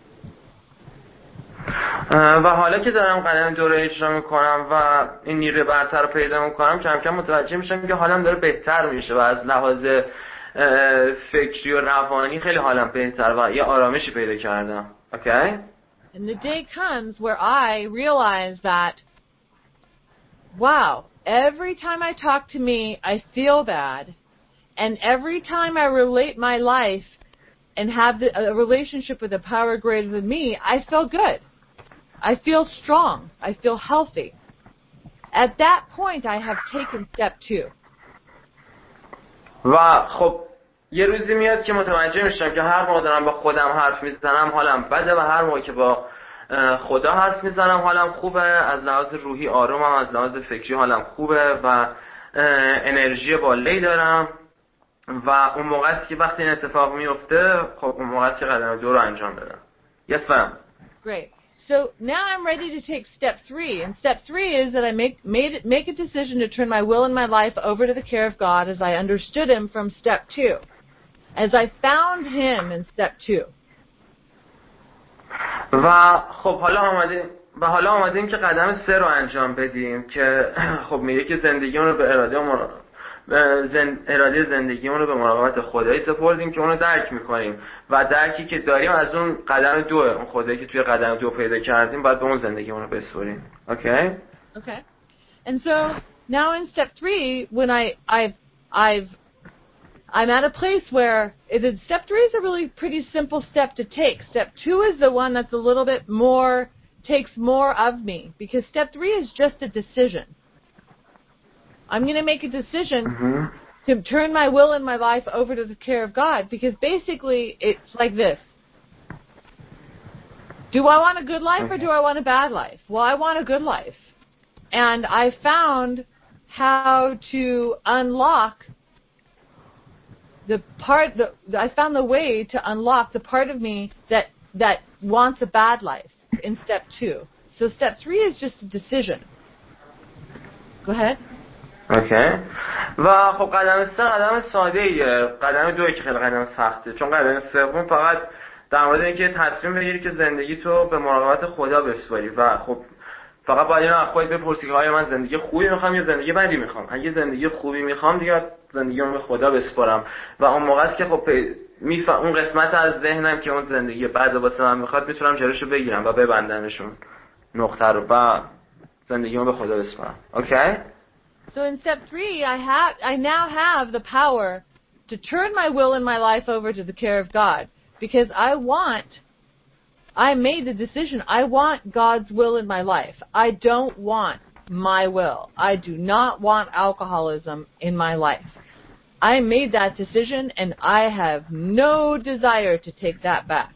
و حالا که دارم قدم دوره اجرا میکنم و این نیروی برتر رو پیدا میکنم، کم کم متوجه میشم که حالم داره بهتر میشه و از لحاظ فکری و روانی خیلی حالم بهتر و یه آرامشی پیدا کردم. Okay? And the day comes where I realize that, wow, every time I talk to me, I feel bad. And every time I relate my life and have the, a relationship with a power greater than me, I feel good. I feel strong. I feel healthy. At that point, I have taken step two. و خب یه روزی میاد که متوجه میشم که هر موقع دارم با خودم حرف میزنم حالم بده و هر موقع که با خدا حرف میزنم حالم خوبه. از لحاظ روحی آرومم، از لحاظ فکری حالم خوبه و انرژی بالایی دارم و اون موقع است که وقتی این اتفاق میفته خب اون موقع است که قدم دو رو انجام بدم. Yes, ma'am. Great. So now I'm ready to take step three, and step three is that I make made it, make a decision to turn my will and my life over to the care of God as I understood Him from step two, as I found Him in step two. و خب حالا آمدیم و حالا آمدیم که قدم سه رو انجام بدیم که خب میگه که زندگیمون رو به اراده و زن... اراده زندگیمون رو به مراقبت خدایی سپردیم که اون رو درک میکنیم و درکی که داریم از اون قدم دو، اون خدایی که توی قدم دو پیدا کردیم باید به اون زندگیمون رو بسپریم. Okay? Okay. And so now in step three, when I I've I've I'm at a place where it is, step three is a really pretty simple step to take. Step two is the one that's a little bit more, takes more of me, because step three is just a decision. I'm going to make a decision mm-hmm. to turn my will and my life over to the care of God, because basically it's like this. Do I want a good life or do I want a bad life? Well, I want a good life. And I found how to unlock the part, the, I found the way to unlock the part of me that, that wants a bad life in step two. So step three is just a decision. Go ahead. اوکی. و خب قدم سه قدم ساده ایه، قدم دوی که خیلی قدم سخته، چون قدم سوم فقط در مورد اینکه تصمیم بگیری که زندگی تو به مراقبت خدا بسپاری و خب فقط باید اینو از خودت بپرسی که آیا من زندگی خوبی میخوام یا زندگی بدی میخوام. اگه زندگی خوبی میخوام دیگه زندگیمو به خدا بسپارم و اون موقع است که خب میف... اون قسمت از ذهنم که اون زندگی بد واسه من میخواد میتونم جلوشو بگیرم و ببندمشون نقطه رو و زندگیمو به خدا بسپارم. اوکی؟ So in step three, I have, I now have the power to turn my will and my life over to the care of God, because I want, I made the decision, I want God's will in my life. I don't want my will. I do not want alcoholism in my life. I made that decision and I have no desire to take that back.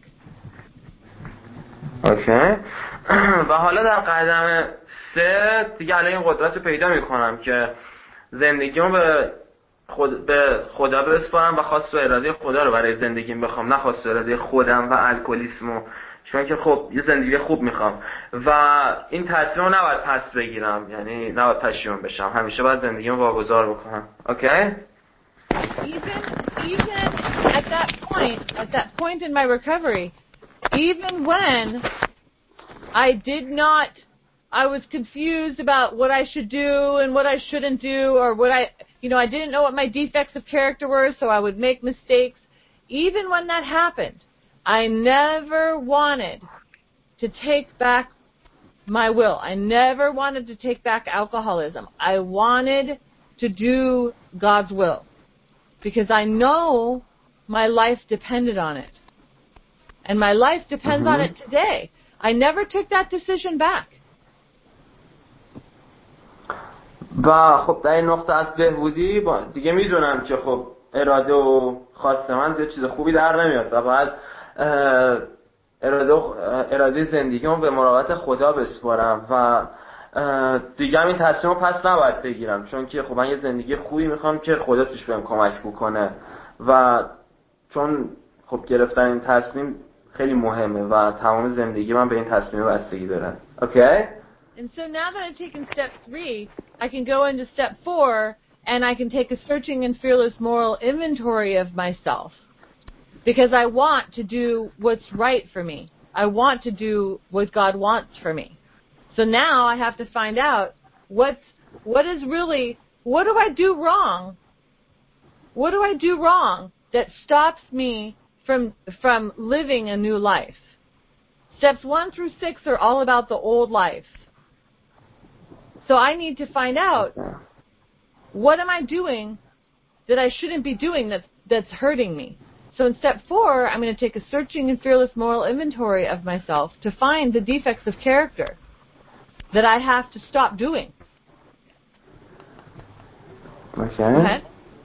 Okay. و حالا در قدم سه دیگه الان این قدرت رو پیدا میکنم که زندگیمو به خود به خدا بسپارم و خواست و اراده خدا رو برای زندگیم بخوام، نه خواست و اراده خودم و الکلیسمو، چون که خب یه زندگی خوب میخوام و این تصمیم رو نباید پس بگیرم، یعنی نباید پشیمون بشم، همیشه باید زندگیمو واگذار بکنم. اوکی؟ Even even at that point, at that point in my recovery, even when I did not, I was confused about what I should do and what I shouldn't do, or what I, you know, I didn't know what my defects of character were, so I would make mistakes. Even when that happened, I never wanted to take back my will. I never wanted to take back alcoholism. I wanted to do God's will, because I know my life depended on it. And my life depends mm-hmm. on it today. I never took that decision back. و خب در این نقطه از بهبودی دیگه میدونم که خب اراده و خواست من یه چیز خوبی در نمیاد و باید اراده و اراده زندگیمو به مراقبت خدا بسپارم و دیگه این تصمیم رو پس نباید بگیرم، چون که خب من یه زندگی خوبی میخوام که خدا توش بهم کمک بکنه و چون خب گرفتن این تصمیم خیلی مهمه و تمام زندگی من به این تصمیم بستگی داره. اوکی؟ And so now that I've taken step three, I can go into step four, and I can take a searching and fearless moral inventory of myself, because I want to do what's right for me. I want to do what God wants for me. So now I have to find out what's, what is really, what do I do wrong? What do I do wrong that stops me from, from living a new life? Steps one through six are all about the old life. So I need to find out, what am I doing that I shouldn't be doing that's, that's hurting me? So in step four, I'm going to take a searching and fearless moral inventory of myself to find the defects of character that I have to stop doing. Okay.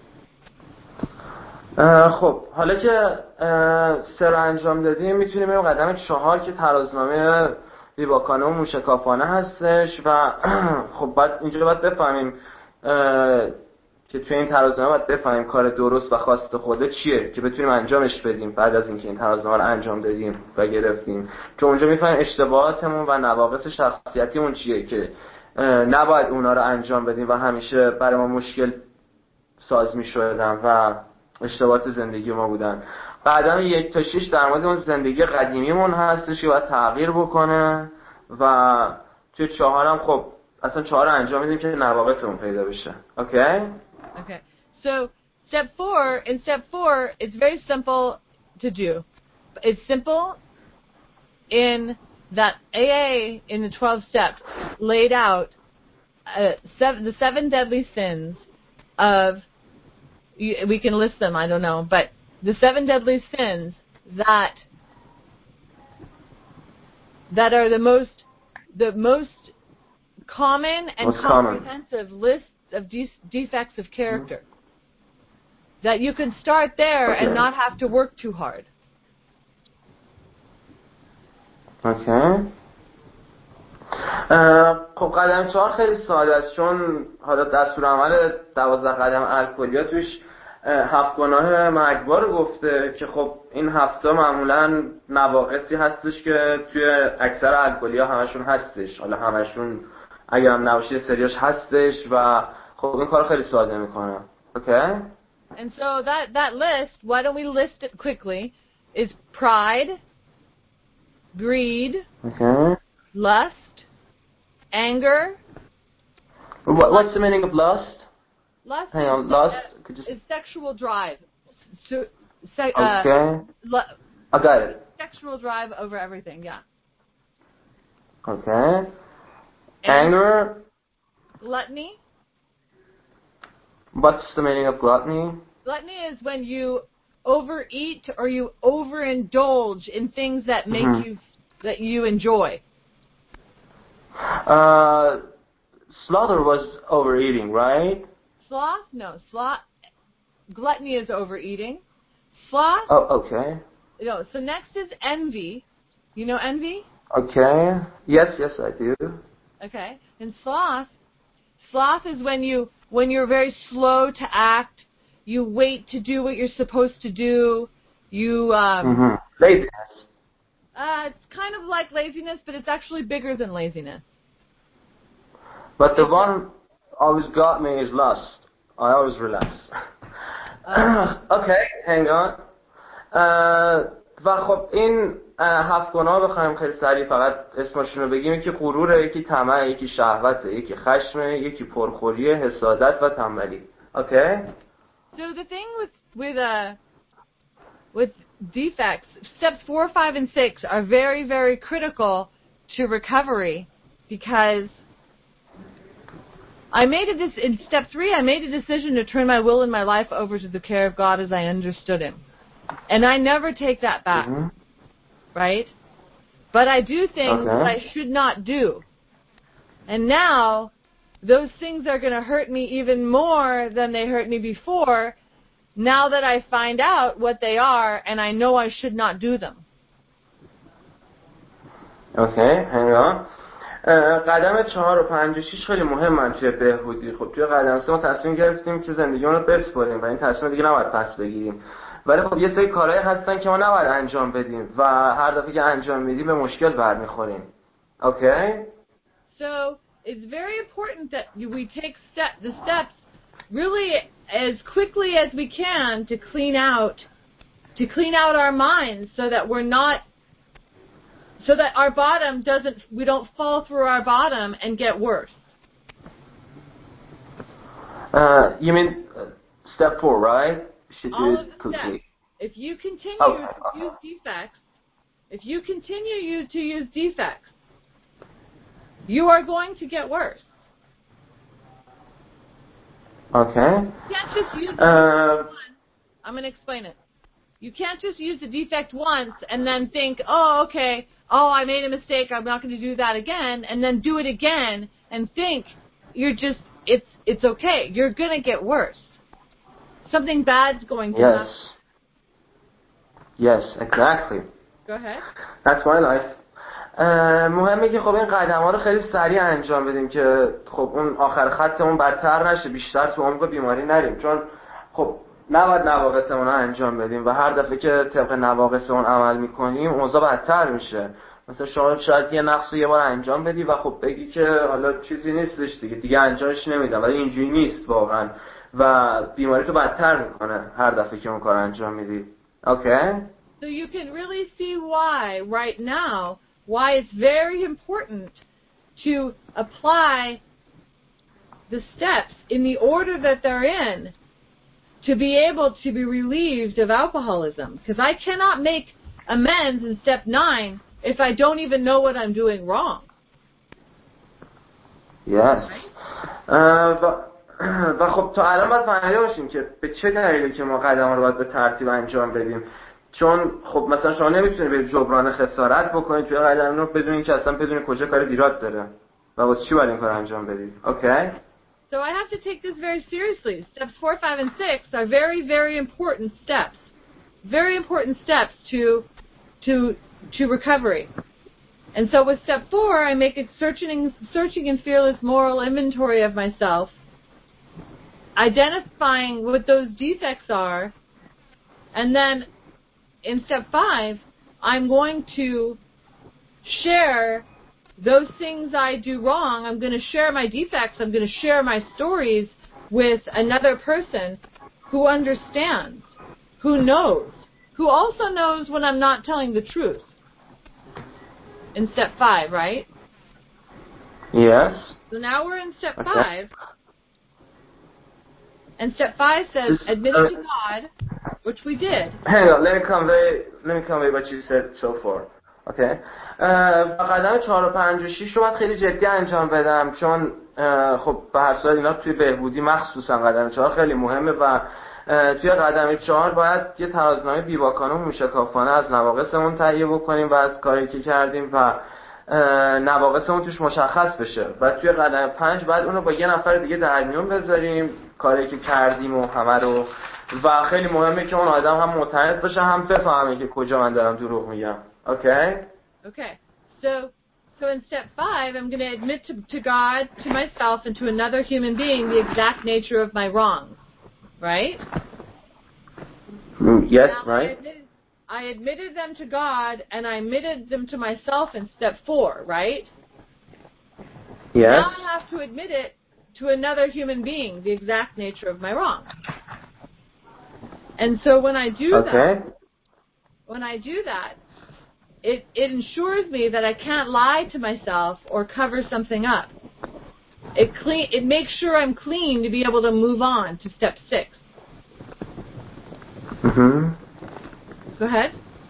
خب حالا که سه رو انجام دادیم میتونیم بریم قدم چهار که ترازنامه بیباکانه و موشکافانه هستش و خب بعد اینجا باید بفهمیم که توی این ترازنامه باید بفهمیم کار درست و خواست خدا چیه که بتونیم انجامش بدیم بعد از اینکه این ترازنامه رو انجام دادیم و گرفتیم، چون اونجا میفهمیم اشتباهاتمون و نواقص شخصیتیمون چیه که نباید اونا رو انجام بدیم و همیشه برای ما مشکل ساز میشدن و اشتباهات زندگی ما بودن. قدم یک تا شش در مورد اون زندگی قدیمیمون هستش که باید تغییر بکنه و توی چهار هم خب اصلا چهار رو انجام میدیم که نواقصمون پیدا بشه. Okay? Okay. So step four, in step four, it's very simple to do. It's simple in that A A in the twelve steps laid out uh, seven, the seven deadly sins of, we can list them, I don't know, but the seven deadly sins that that are the most the most common and most comprehensive common. list of de- defects of character. Mm-hmm. That you can start there okay. and not have to work too hard. Okay. خب قدم چهار خیلی ساده است، چون حالا دستور عمل دوازده قدم الکلیا توش هفت گناه مرگبار گفته که خب این هفته معمولا نواقصی هستش که توی اکثر الکلیا همشون هستش، حالا همشون اگر هم نباشه سریاش هستش و خب این کار خیلی ساده میکنه. Okay? And so that that list, why don't we list it quickly, is pride, greed, okay. lust, anger. What, what's the meaning of lust? Lust Hang is, on, lust uh, could just... is sexual drive. So, se- okay. Uh, lo- I got it. Sexual drive over everything, yeah. Okay. Anger. Anger. Gluttony. What's the meaning of gluttony? Gluttony is when you overeat or you overindulge in things that make mm-hmm. you that you enjoy. Uh, slaughter was overeating, right? Sloth? No, sloth. Gluttony is overeating. Sloth? Oh, okay. No. So next is envy. You know envy? Okay. Yes, yes, I do. Okay. And sloth. Sloth is when you when you're very slow to act. You wait to do what you're supposed to do. You um. Mm-hmm. Laziness. Uh, it's kind of like laziness, but it's actually bigger than laziness. But the it's one always got me is lust. I always relax. Uh, okay, hang on. Uh, و خب این هفت گناه بخوایم خیلی سریع فقط اسمشون رو بگیم، یکی غروره، یکی طمع، یکی شهوته، یکی خشمه، یکی پرخوری، حسادت و تنبلی. Okay? So the thing with with uh with defects, steps four, five, and six are very, very critical to recovery because I made a this in step three. I made a decision to turn my will and my life over to the care of God as I understood Him, and I never take that back, mm-hmm. right? But I do things okay. that I should not do, and now those things are going to hurt me even more than they hurt me before. Now that I find out what they are, and I know I should not do them. Okay, hang on. قدم چهار و پنج و شیش خیلی مهمن توی بهبودی. خب توی قدم سه ما تصمیم گرفتیم که زندگیمون رو بسپاریم و این تصمیم دیگه نباید پس بگیریم. ولی خب یه سری کارهایی هستن که ما نباید انجام بدیم و هر دفعه که انجام میدیم به مشکل برمیخوریم. Okay? So it's very important that we take step the steps really as quickly as we can to clean out to clean out our minds so that we're not so that our bottom doesn't we don't fall through our bottom and get worse. Uh, you mean uh, step four, right? Should All do of the quickly. steps. If you continue okay. to use defects, if you continue you to use defects, you are going to get worse. Okay. You can't just use the uh, defect once. I'm going to explain it. You can't just use the defect once and then think, oh, okay, oh, I made a mistake, I'm not going to do that again, and then do it again and think you're just, it's it's okay. You're going to get worse. Something bad's going to yes. happen. Yes, exactly. Go ahead. That's my life. مهمه که خب این قدم ها رو خیلی سریع انجام بدیم که خب اون آخر خطمون بدتر نشه، بیشتر تو عمق بیماری نریم، چون خب نباید نواقصمون رو انجام بدیم و هر دفعه که طبق نواقصمون عمل میکنیم اوضاع بدتر میشه. مثلا شما شاید یه نقص رو یه بار انجام بدی و خب بگی که حالا چیزی نیستش دیگه دیگه انجامش نمیدم، ولی اینجوری نیست واقعا و بیماری تو بدتر میکنه هر دفعه که اون کار انجام میدی. Okay. So you can really see why right now, why it's very important to apply the steps in the order that they're in to be able to be relieved of alcoholism. Because I cannot make amends in step nine if I don't even know what I'm doing wrong. Yes. و و خب تا الان باید فهمیده باشیم که به چه دلیلی که ما قدم رو باید به ترتیب انجام بدیم. چون خب مثلا شما نمیتونید به جبران خسارت بکنید توی قدم رو بدون اینکه اصلا بدونید کجا کار ایراد داره و واسه چی باید این کار انجام بدید. Okay? So I have to take this very seriously. Steps four, five, and six are very, very important steps. Very important steps to to to recovery. And so with step four, I make a searching, searching and fearless moral inventory of myself, identifying what those defects are, and then in step five, I'm going to share those things I do wrong. I'm going to share my defects. I'm going to share my stories with another person who understands, who knows, who also knows when I'm not telling the truth. In step five, right? Yes. So now we're in step okay. five. And step five says, admit it to God, which we did. Hang on, let me convey, let me convey what you said so far. Okay. قدم چهار و پنج و شیش رو باید خیلی جدی انجام بدم چون خب به هر صورت اینا توی بهبودی مخصوصا قدم چهار خیلی مهمه و توی قدم چهار باید یه ترازنامه بیباکانه و موشکافانه از نواقصمون تهیه بکنیم و از کاری که کردیم و نواقصمون توش مشخص بشه و توی قدم پنج باید اونو با یه نفر دیگه در میون بذاریم کاری که کردیم و همه رو و خیلی مهمه که اون آدم هم معترض باشه هم بفهمه که کجا من دارم دروغ میگم. Okay? Okay. So so in step five, I'm going to admit to, to God, to myself, and to another human being the exact nature of my wrongs. Right? Mm, yes, now, right. I admitted, I admitted them to God, and I admitted them to myself in step four, right? Yes. Now I have to admit it to another human being, the exact nature of my wrongs. And so when I do okay. that, when I do that, it, it ensures me that I can't lie to myself or cover something up. It clean, it makes sure I'm clean to be able to move on to step six. Mm-hmm. Go ahead.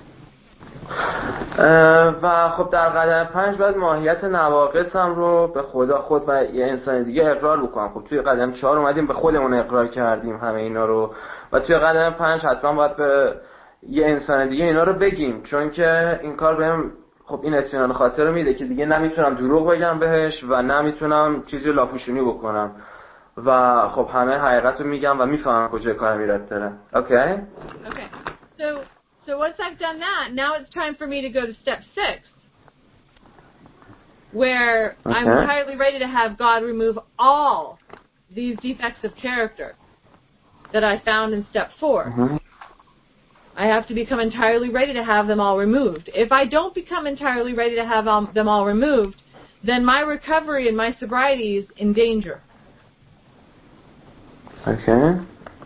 و خب در قدم پنج باید ماهیت نواقصم رو به خدا خود و یه انسان دیگه اقرار بکنم. خب توی قدم چهار اومدیم به خودمون اقرار کردیم همه اینا رو و توی قدم پنج حتما باید به یه انسان دیگه اینا رو بگیم چون که این کار بهم خب این اطمینان خاطر رو میده که دیگه نمیتونم دروغ بگم بهش و نمیتونم چیزی لاپوشونی بکنم و خب همه حقیقت رو میگم و میفهمم کجا کار میراد داره. Okay? Okay. So so once I've done that, now it's time for me to go to step six, where okay. I'm entirely ready to have God remove all these defects of character that I found in step four. Mm-hmm. I have to become entirely ready to have them all removed. If I don't become entirely ready to have um, them all removed, then my recovery and my sobriety is in danger. Okay.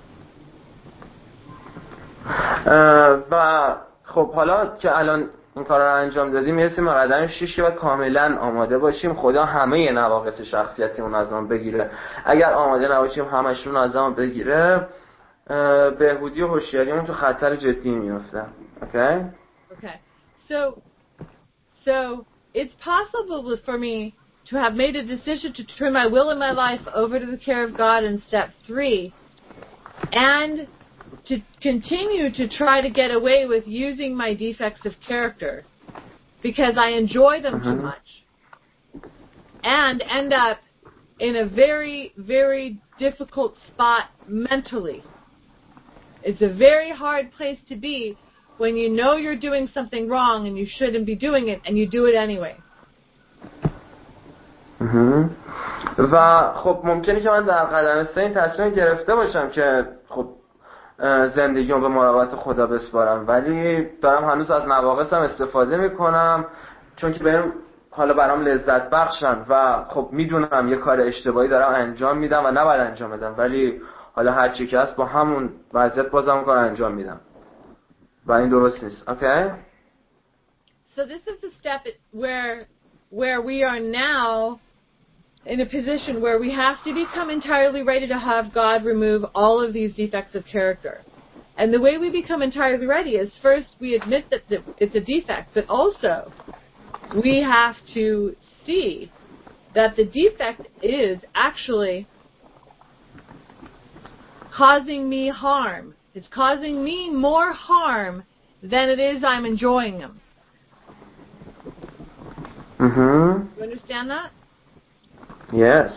و خب حالا که الان این کار رو انجام دادیم میرسیم به قدم شش و کاملا آماده باشیم خدا همه نواقص شخصیتیمون از ما بگیره. اگر آماده نباشیم همشون از ما بگیره بهبودی و هوشیاریمون تو خطر جدی میفته. Okay? Okay. So so it's possible for me to have made a decision to turn my will and my life over to the care of God in step three and to continue to try to get away with using my defects of character because I enjoy them mm-hmm. too much and end up in a very, very difficult spot mentally. It's a very hard place to be when you know you're doing something wrong and you shouldn't be doing it and you do it anyway. mm-hmm. و خب ممکنه که من در قدم سه این تصمیم گرفته باشم که خب زندگیمو به مراقبت خدا بسپارم ولی دارم هنوز از نواقصم استفاده میکنم چون که بهم حالا برام لذت بخشن و خب میدونم یه کار اشتباهی دارم انجام میدم و نباید انجام بدم ولی حالا هر چی که هست با همون وضعیت بازم کار انجام میدم. و این درست نیست. Okay? So this is the step where where we are now in a position where we have to become entirely ready to have God remove all of these defects of character. And the way we become entirely ready is first we admit that it's a defect, but also we have to see that the defect is actually causing me harm. It's causing me more harm than it is I'm enjoying them. Mm-hmm. You understand that? Yes.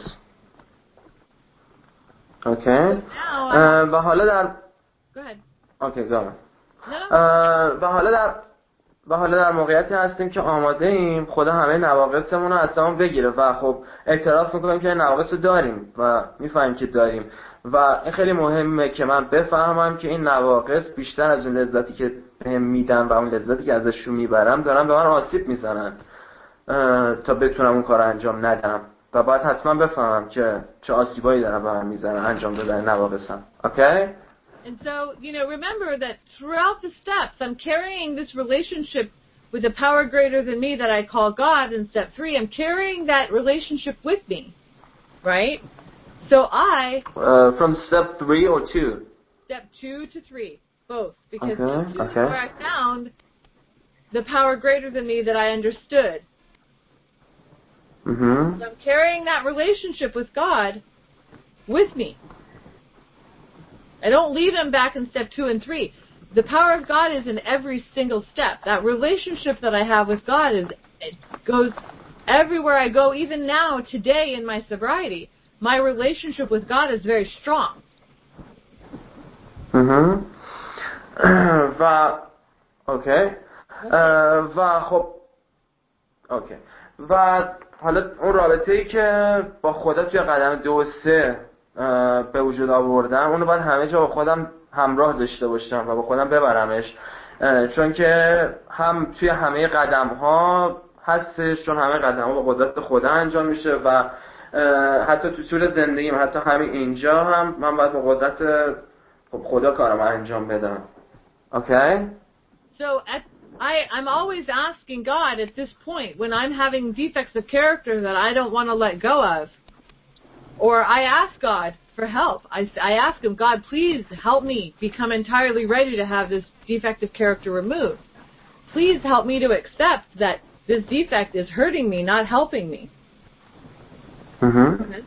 Okay. So و حالا در Go ahead. اوکی گام. No. و حالا در و حالا در موقعیتی هستیم که آماده ایم خدا همه نواقصمون رو از ما بگیره و خب اعتراف میکنیم که نواقص رو داریم و میفهمیم که داریم و این خیلی مهمه که من بفهمم که این نواقص بیشتر از اون لذتی که بهم میدن و اون لذتی که ازشون میبرم دارن به من آسیب میزنن تا بتونم اون کار انجام ندم و باید حتما بفهمم که چه آسیبایی دارن به من میزنن انجام دادن نواقصم. Okay? And so, you know, remember that throughout the steps, I'm carrying this relationship with a power greater than me that I call God in step three. I'm carrying that relationship with me, right? So I... Uh, from step three or two? Step two to three, both. Because okay, step two okay. is where I found the power greater than me that I understood. Mm-hmm. So I'm carrying that relationship with God with me. I don't leave him back in step two and three. The power of God is in every single step. That relationship that I have with God is it goes everywhere I go. Even now, today in my sobriety, my relationship with God is very strong. Mm-hmm. و اوکی و خب اوکی و حالا اون رابطه ای که با خدا توی قدم دو و سه به وجود آوردم اونو باید همه جا با خودم همراه داشته باشم و با خودم ببرمش چون که هم توی همه قدم ها هستش چون همه قدم ها با قدرت خدا انجام میشه و حتی تو طول زندگیم حتی همین اینجا هم من باید با قدرت خدا کارم انجام بدم. Okay? So at, I, I'm always asking God at this point when I'm having defects of character that I don't want to let go of, or I ask God for help. I, I ask him, God, please help me become entirely ready to have this defective character removed. Please help me to accept that this defect is hurting me, not helping me. Mm-hmm.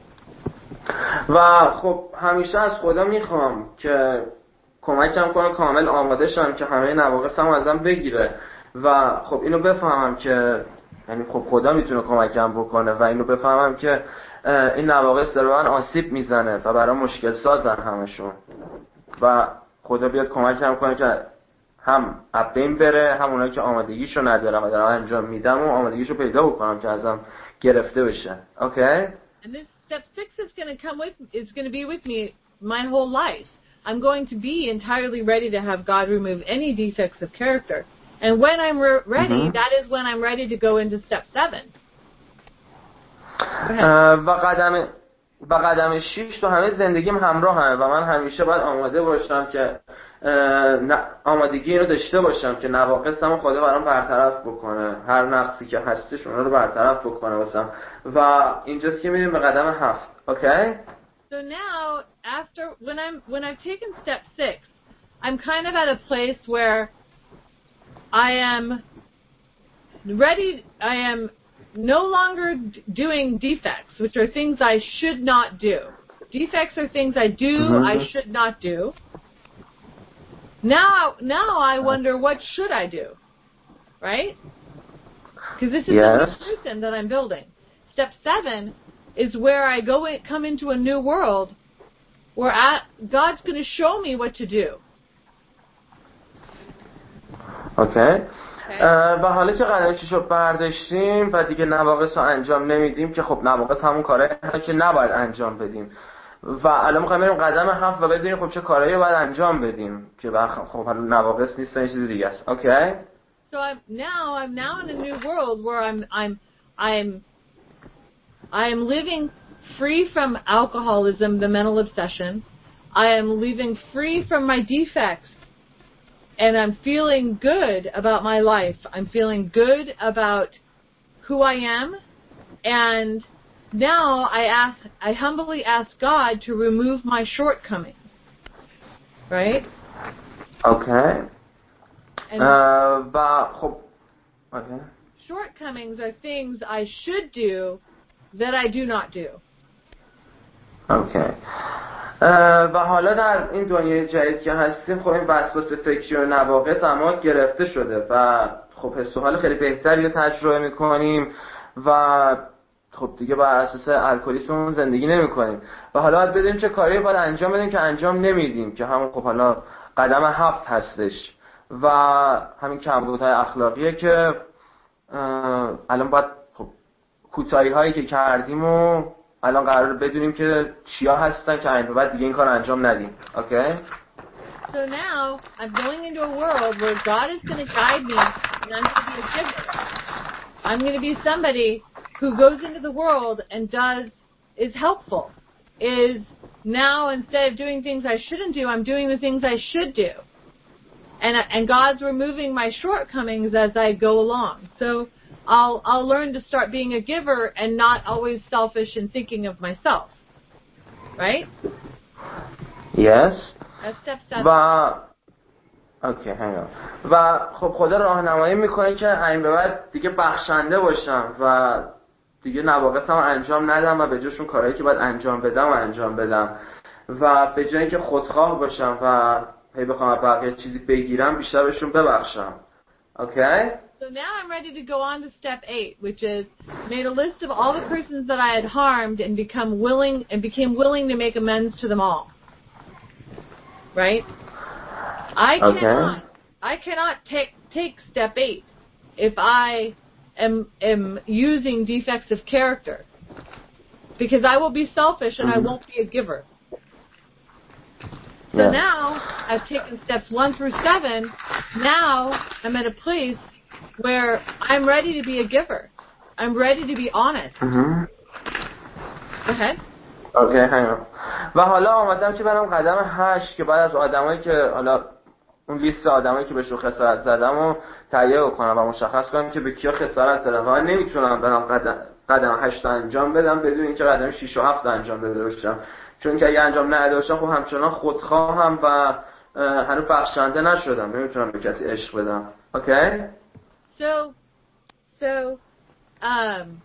و خب همیشه از خدا میخوام که کمکم کنه کامل آماده شم که همه نواقصم ازم بگیره و خب اینو بفهمم که یعنی خب خدا میتونه کمکم بکنه و اینو بفهمم که این نواقص داره من آسیب میزنه و برای مشکل سازن همشون و خدا بیاد کمکم کنه که هم ابین بره هم اونایی که آمادگیشو ندارم و دارم انجام میدم و آمادگیشو پیدا بکنم که ازم گرفته بشه. Okay? And this step six is going to come with is going to be with me my whole life. I'm going to be entirely ready to have God remove any defects of character. And when I'm re- ready, mm-hmm. that is when I'm ready to go into step seven. و قدم و قدم شش تو همه زندگیم همراه همه و من همیشه باید آماده باشم که آمادگی رو داشته باشم که نواقصم خدا برام برطرف بکنه هر نقصی که هستش اون رو برطرف بکنه واسم و اینجاست که میریم به قدم هفت. Okay? So now after when I'm when I've taken step six, I'm kind of at a place where I am ready I am no longer doing defects, which are things I should not do. Defects are things I do mm-hmm. I should not do. Now, now I wonder what should I do, right? Because this is yes. a new person that I'm building. Step seven is where I go in, come into a new world where I, God's going to show me what to do. Okay. و حالا که قدم شش رو برداشتیم و دیگه نواقص رو انجام نمیدیم که خب نواقص همون کارهایی که نباید انجام بدیم و الان میخوایم بریم قدم هفت و بدونیم خب چه کارهایی باید انجام بدیم که خب حالا نواقص نیست این چیز دیگه است. Okay? So I'm now I'm now in a new world where I'm I'm I'm I'm living free from alcoholism, the mental obsession. I am living free from my defects. and I'm feeling good about my life. I'm feeling good about who I am, and now I ask, I humbly ask God to remove my shortcomings. Right? Okay. And uh, و خب okay. Shortcomings are things I should do that I do not do. اوکی. و حالا در این دنیای جدید که هستیم خب این وسواس فکری و نواقص اما گرفته شده و خب حس و حال خیلی بهتری رو تجربه میکنیم و خب دیگه بر اساس الکلیسمون زندگی نمیکنیم و حالا باید بدونیم چه کاری باید انجام بدیم که انجام نمیدیم که همون خب حالا قدم هفت هستش و همین کمبودهای اخلاقیه که الان باید خب کوتاهی هایی که کردیم و الان قرار بدونیم که چیا هستن که این بعد دیگه این کار انجام ندیم. Okay? So now I'm going into a world where God is going to guide me and I'm going to be a giver. I'm going to be somebody who goes into the world and does, is helpful. Is now instead of doing things I shouldn't do, I'm doing the things I should do. And and God's removing my shortcomings as I go along. So I'll I'll learn to start being a giver and not always selfish and thinking of myself. Right? Yes. That's step seven. و اوکی هنگام و خب خدا راهنمایی میکنه که این به بعد دیگه بخشنده باشم و دیگه نواقصم انجام ندم و به جاشون کارهایی که باید انجام بدم و انجام بدم و به جای اینکه خودخواه باشم و هی بخوام از بقیه چیزی بگیرم بیشتر بهشون ببخشم. Okay? So now I'm ready to go on to step eight, which is made a list of all the persons that I had harmed and become willing and became willing to make amends to them all. Right? I okay. cannot I cannot take take step eight if I am am using defects of character. Because I will be selfish and mm-hmm. I won't be a giver. So yeah. Now, I've taken steps one through seven. Now, I'm at a place where I'm ready to be a giver. I'm ready to be honest. Mm-hmm. Go ahead. Okay, hang on. و حالا آمدم که برم قدم هشت که بعد از آدمایی که حالا اون لیست آدمایی که بهشون خسارت زدم و تهیه بکنم و مشخص کنم که به کیا خسارت زدم و نمیتونم برم قدم قدم هشت انجام بدم بدون اینکه قدم شش و هفت انجام بده باشم. چون که اگه انجام نده باشم خب همچنان خودخواهم و هنوز بخشنده نشدم. نمیتونم به کسی عشق بدم. Okay? So, so, um,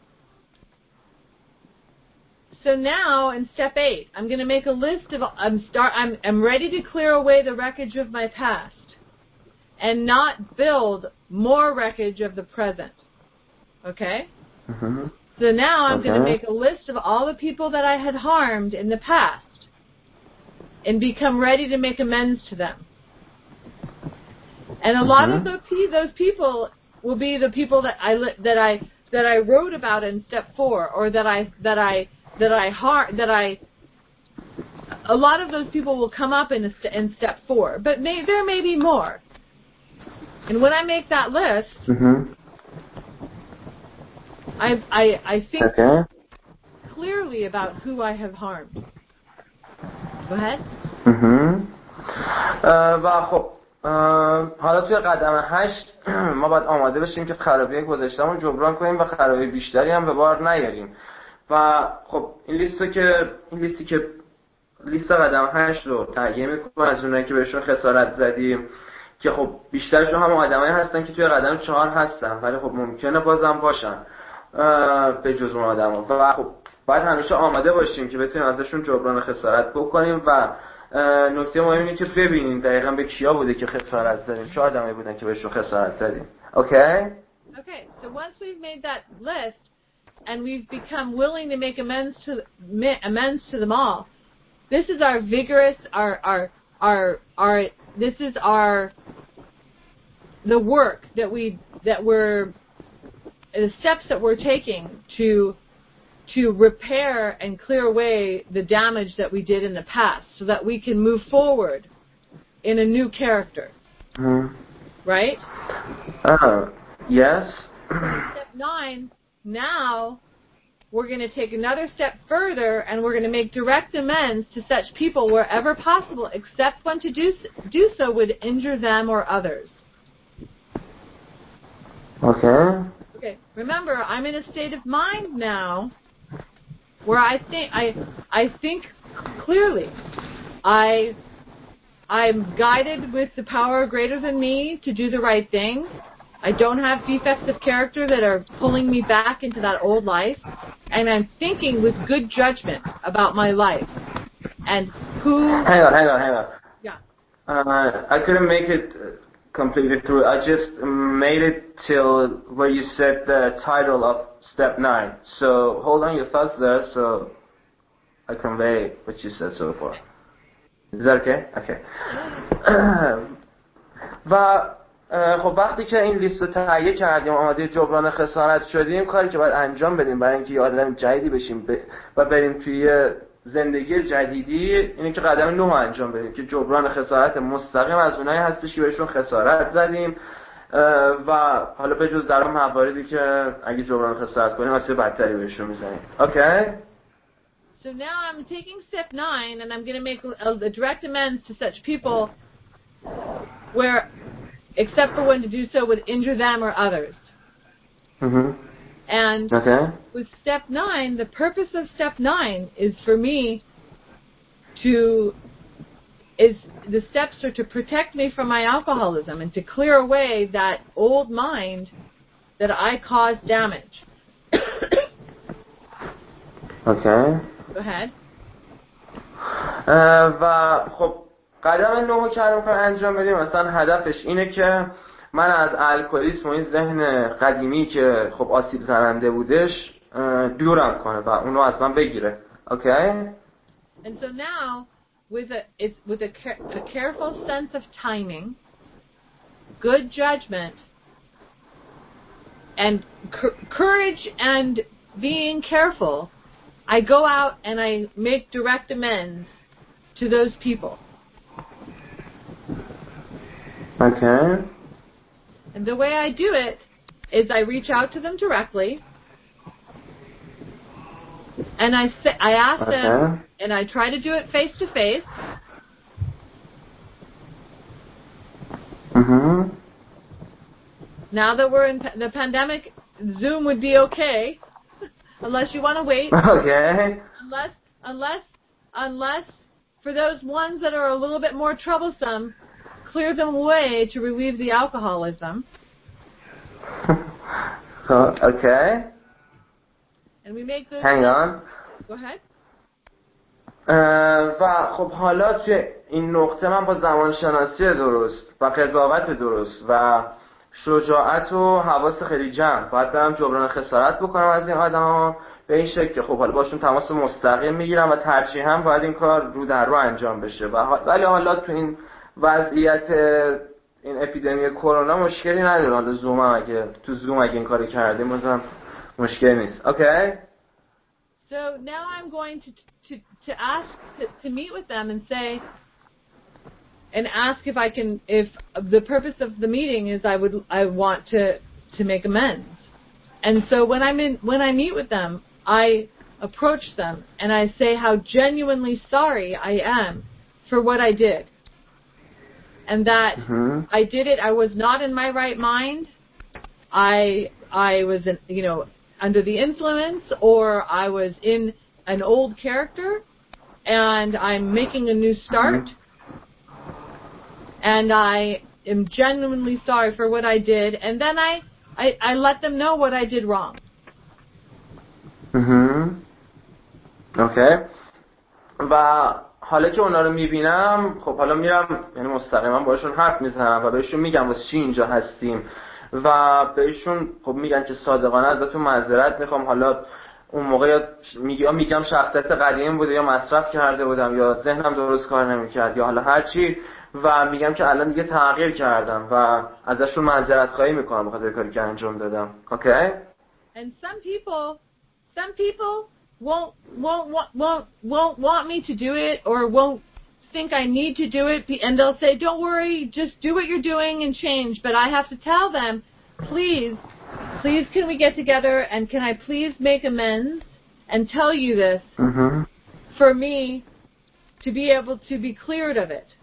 so now in step eight, I'm going to make a list of, I'm start, I'm, I'm ready to clear away the wreckage of my past and not build more wreckage of the present. Okay? Mm-hmm. So now I'm okay. going to make a list of all the people that I had harmed in the past and become ready to make amends to them. And a lot mm-hmm. of the, those people will be the people that I that I that I wrote about in step four, or that I that I that I har- that I. A lot of those people will come up in a st- in step four, but may, there may be more. And when I make that list, mm-hmm. I I I think okay. clearly about who I have harmed. Go ahead. Mhm. و خب حالا توی قدم هشت ما باید آماده بشیم که خرابی گذشته‌مون جبران کنیم و خرابی بیشتری هم به بار نیاریم. و خب این لیستی که این لیستی که لیست قدم هشت رو تهیه می‌کنم از اونایی که بهشون خسارت زدیم که خب بیشترشون هم آدمایی هستن که توی قدم چهار هستن ولی خب ممکنه بازم باشن به جز اون آدما و خب باید همیشه آماده باشیم که بتونیم ازشون جبران خسارت بکنیم و نکته مهم اینه که ببینیم دقیقاً به کیا بوده که خسارت زدیم چه آدمایی بودن که بهشون خسارت زدیم. Okay? Okay, so once we've made that list and we've become willing to make amends to amends to them all, this is our vigorous our our our our this is our the work that we that we're the steps that we're taking to to repair and clear away the damage that we did in the past so that we can move forward in a new character. Mm. Right? Uh, yes. Step nine, now we're going to take another step further, and we're going to make direct amends to such people wherever possible, except when to do, do so would injure them or others. Okay. Okay. Remember, I'm in a state of mind now where I think I I think clearly. I I'm guided with the power greater than me to do the right thing. I don't have defects of character that are pulling me back into that old life. And I'm thinking with good judgment about my life. And who... Hang on, hang on, hang on. Yeah. Uh, I couldn't make it completely through. I just made it till where you said the title of step nine. So hold on your thoughts there so I convey what you said so far. Is that okay? Okay. و خب وقتی که این لیست رو تهیه کردیم آماده جبران خسارت شدیم، کاری که باید انجام بدیم برای اینکه یه آدم جدیدی بشیم و بریم توی زندگی جدیدی، اینه که قدم نه انجام بدیم که جبران خسارت مستقیم از اونایی هستش که بهشون خسارت زدیم و حالا به جز در مواردی که اگه جبران خسارت کنیم آسیب بدتری بهشون میزنیم. اوکی؟ So now I'm taking step nine and I'm going to make a, a direct amends to such people where, except for when to do so would injure them or others. Mm-hmm. And okay. with step nine, the purpose of step nine is for me to, is the steps are to protect me from my alcoholism and to clear away that old mind that I caused damage. okay. Go ahead. و خب قدم نهم که الان می‌خوایم انجام بدیم مثلا هدفش اینه که من از الکلیسم و این ذهن قدیمی که خب آسیب زننده بودش دورم کنه و اونو از من بگیره. Okay? And so now with a it's with a, a careful sense of timing, good judgment, and courage and being careful, I go out and I make direct amends to those people. Okay. And the way I do it is I reach out to them directly, and I say, I ask okay. them, and I try to do it face to face. Mhm. Now that we're in the pandemic, Zoom would be okay. Unless you want to wait. Okay. Unless, unless, unless, for those ones that are a little bit more troublesome, clear them away to relieve the alcoholism. Okay. And we make those. Hang on. Go ahead. و خب حالا که این نقطه من با زمانشناسی درست و قضاوت درست و شجاعت و حواس خیلی جمع باید برم جبران خسارت بکنم از این آدم ها به این شکل که خب حالا باشون تماس مستقیم میگیرم و ترجیح هم باید این کار رو در رو انجام بشه و ولی حالا تو این وضعیت این اپیدمی کرونا مشکلی نداره. حالا زوم اگه تو زوم اگه این کارو کردیم مثلا مشکلی نیست. Okay? So now I'm going to to to ask to, to meet with them and say and ask if I can, if the purpose of the meeting is I would, I want to, to make amends. And so when I'm in, when I meet with them, I approach them and I say how genuinely sorry I am for what I did. And that mm-hmm. I did it, I was not in my right mind. I, I was, in, you know, under the influence, or I was in an old character and I'm making a new start. Mm-hmm. And I am genuinely sorry for what I did. And then I, I, I let them know what I did wrong. Mhm. Okay. و حالا که اونا رو میبینم خب حالا میرم یعنی مستقیما باشون حرف میزنم و بهشون میگم واسه چی اینجا هستیم و بهشون خب میگن که صادقانه ازتون معذرت میخوام. حالا اون موقع میگم میگم شخصیت قدیم بوده یا مصرف کرده بودم یا ذهنم درست کار نمیکرد یا حالا هر چی و میگم که الان دیگه تغییر کردم و ازشون معذرت خواهی میکنم بخاطر کاری که انجام دادم. Okay? And some people some people won't won't won't won't want me to do it or won't think I need to do it, and they'll say, "Don't worry, just do what you're doing and change." But I have to tell them, "Please, please can we get together and can I please make amends and tell you this mm-hmm. for me to be able to be cleared of it.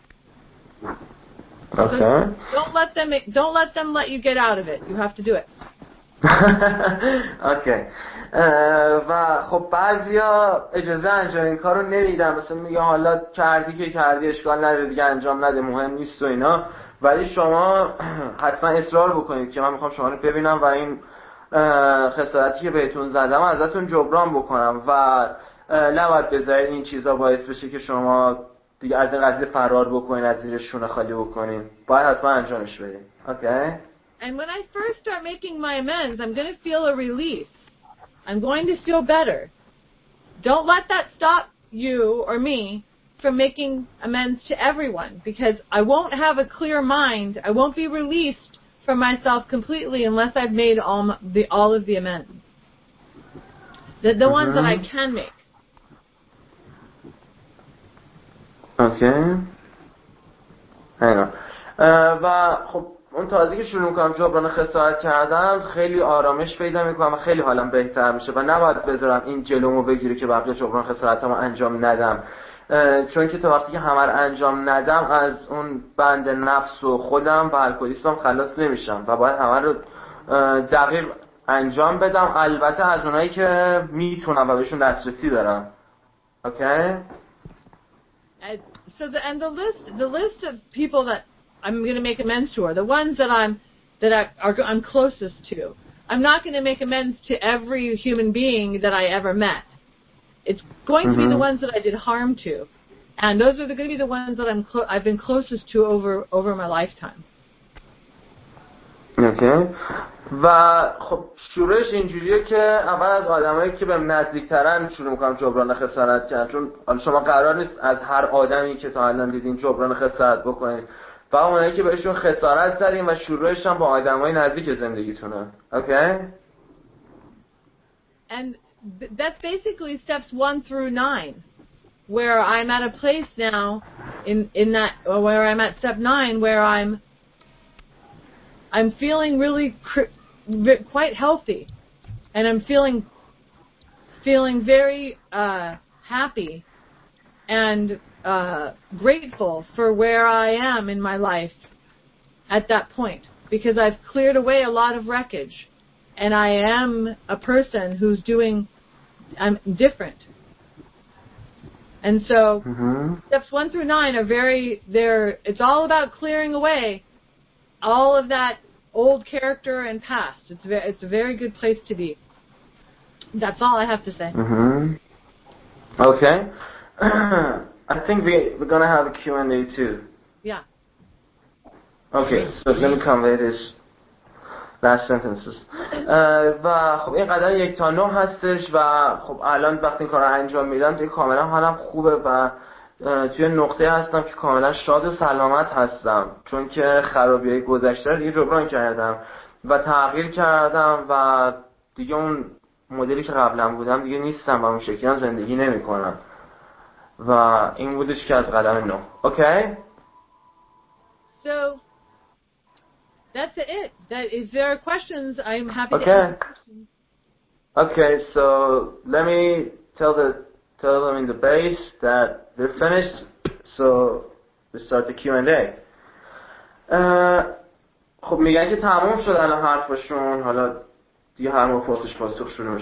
Okay. So don't let them don't let them let you get out of it. You have to do it. اوکی. و خب بعضیا اجازه انجام این کارو نمیدن، مثلا میگه حالا کردی که کردی اشکال نداره دیگه انجام نده مهم نیست و اینا، ولی شما حتما اصرار بکنید که من میخوام شما رو ببینم و این خسارتی که بهتون زدم ازتون جبران بکنم و نباید بذارید این چیزا باعث بشه که شما دیگه از این قضیه فرار بکنین، از زیر شونه خالی بکنین. باید حتما انجامش بدین. اوکی. And when I first start making my amends, I'm going to feel a relief. I'm going to feel better. Don't let that stop you or me from making amends to everyone, because I won't have a clear mind. I won't be released from myself completely unless I've made all the all of the amends. The, the mm-hmm. ones that I can make. Okay. Hang on. و خب اون تازه که شروع میکنم جبران خسارت کردن خیلی آرامش پیدا میکنم و خیلی حالم بهتر میشه و نباید بذارم این جلومو بگیره که بقیه جبران خسارتمو انجام ندم، چون که تا وقتی که همه رو انجام ندم از اون بند نفس و خودم و الکلیسمم خلاص نمیشم و باید همه رو دقیق انجام بدم، البته از اونایی که میتونم و بهشون دسترسی دارم. Okay? And so the and the list the list of people that I'm going to make amends to are the ones that I'm that I, are I'm closest to. I'm not going to make amends to every human being that I ever met. It's going mm-hmm. to be the ones that I did harm to, and those are going to be the ones that I'm clo- I've been closest to over over my lifetime. Okay. و خب شروعش اینجوریه که اول از آدمایی که به نزدیکترن شروع میکنم جبران خسارت کردن، چون شما قرار نیست از هر آدمی که تا الان دیدین جبران خسارت بکنید و اونایی که بهشون خسارت زدین و شروعش هم با آدمای نزدیک زندگیتونه. Okay? And th- that's basically steps one through nine, where I'm at a place now in in that where I'm at step nine where I'm I'm feeling really cr- quite healthy, and I'm feeling feeling very uh, happy and uh, grateful for where I am in my life at that point, because I've cleared away a lot of wreckage, and I am a person who's doing I'm different. And so mm-hmm. steps one through nine are very they're it's all about clearing away all of that old character and past. It's very, it's a very good place to be. That's all I have to say. Mm-hmm. Okay. I think we, we're going to have a Q and A too. Yeah. Okay, so let me convey this last sentences. و خب این قدم یک تا نه هستش و خب الان وقتی این کار رو انجام میدم دیگه کاملا حالم خوبه و توی نقطه هستم که کاملا شاد و سلامت هستم، چون که خرابی‌های گذشته رو دیگه جبران کردم و تغییر کردم و دیگه اون مدلی که قبلا بودم دیگه نیستم و اون شکلی هم زندگی نمی کنم و این بودش که از قدم نه. اوکی؟ So that's it. That if there are questions, I'm happy okay. to answer questions. Okay, so let me tell the tell them in the base that we're finished, so we start the Q and A. خب میگن که تمام شد الان حرفشون، حالا دیگه هر موقع پرسش پاسخ شروع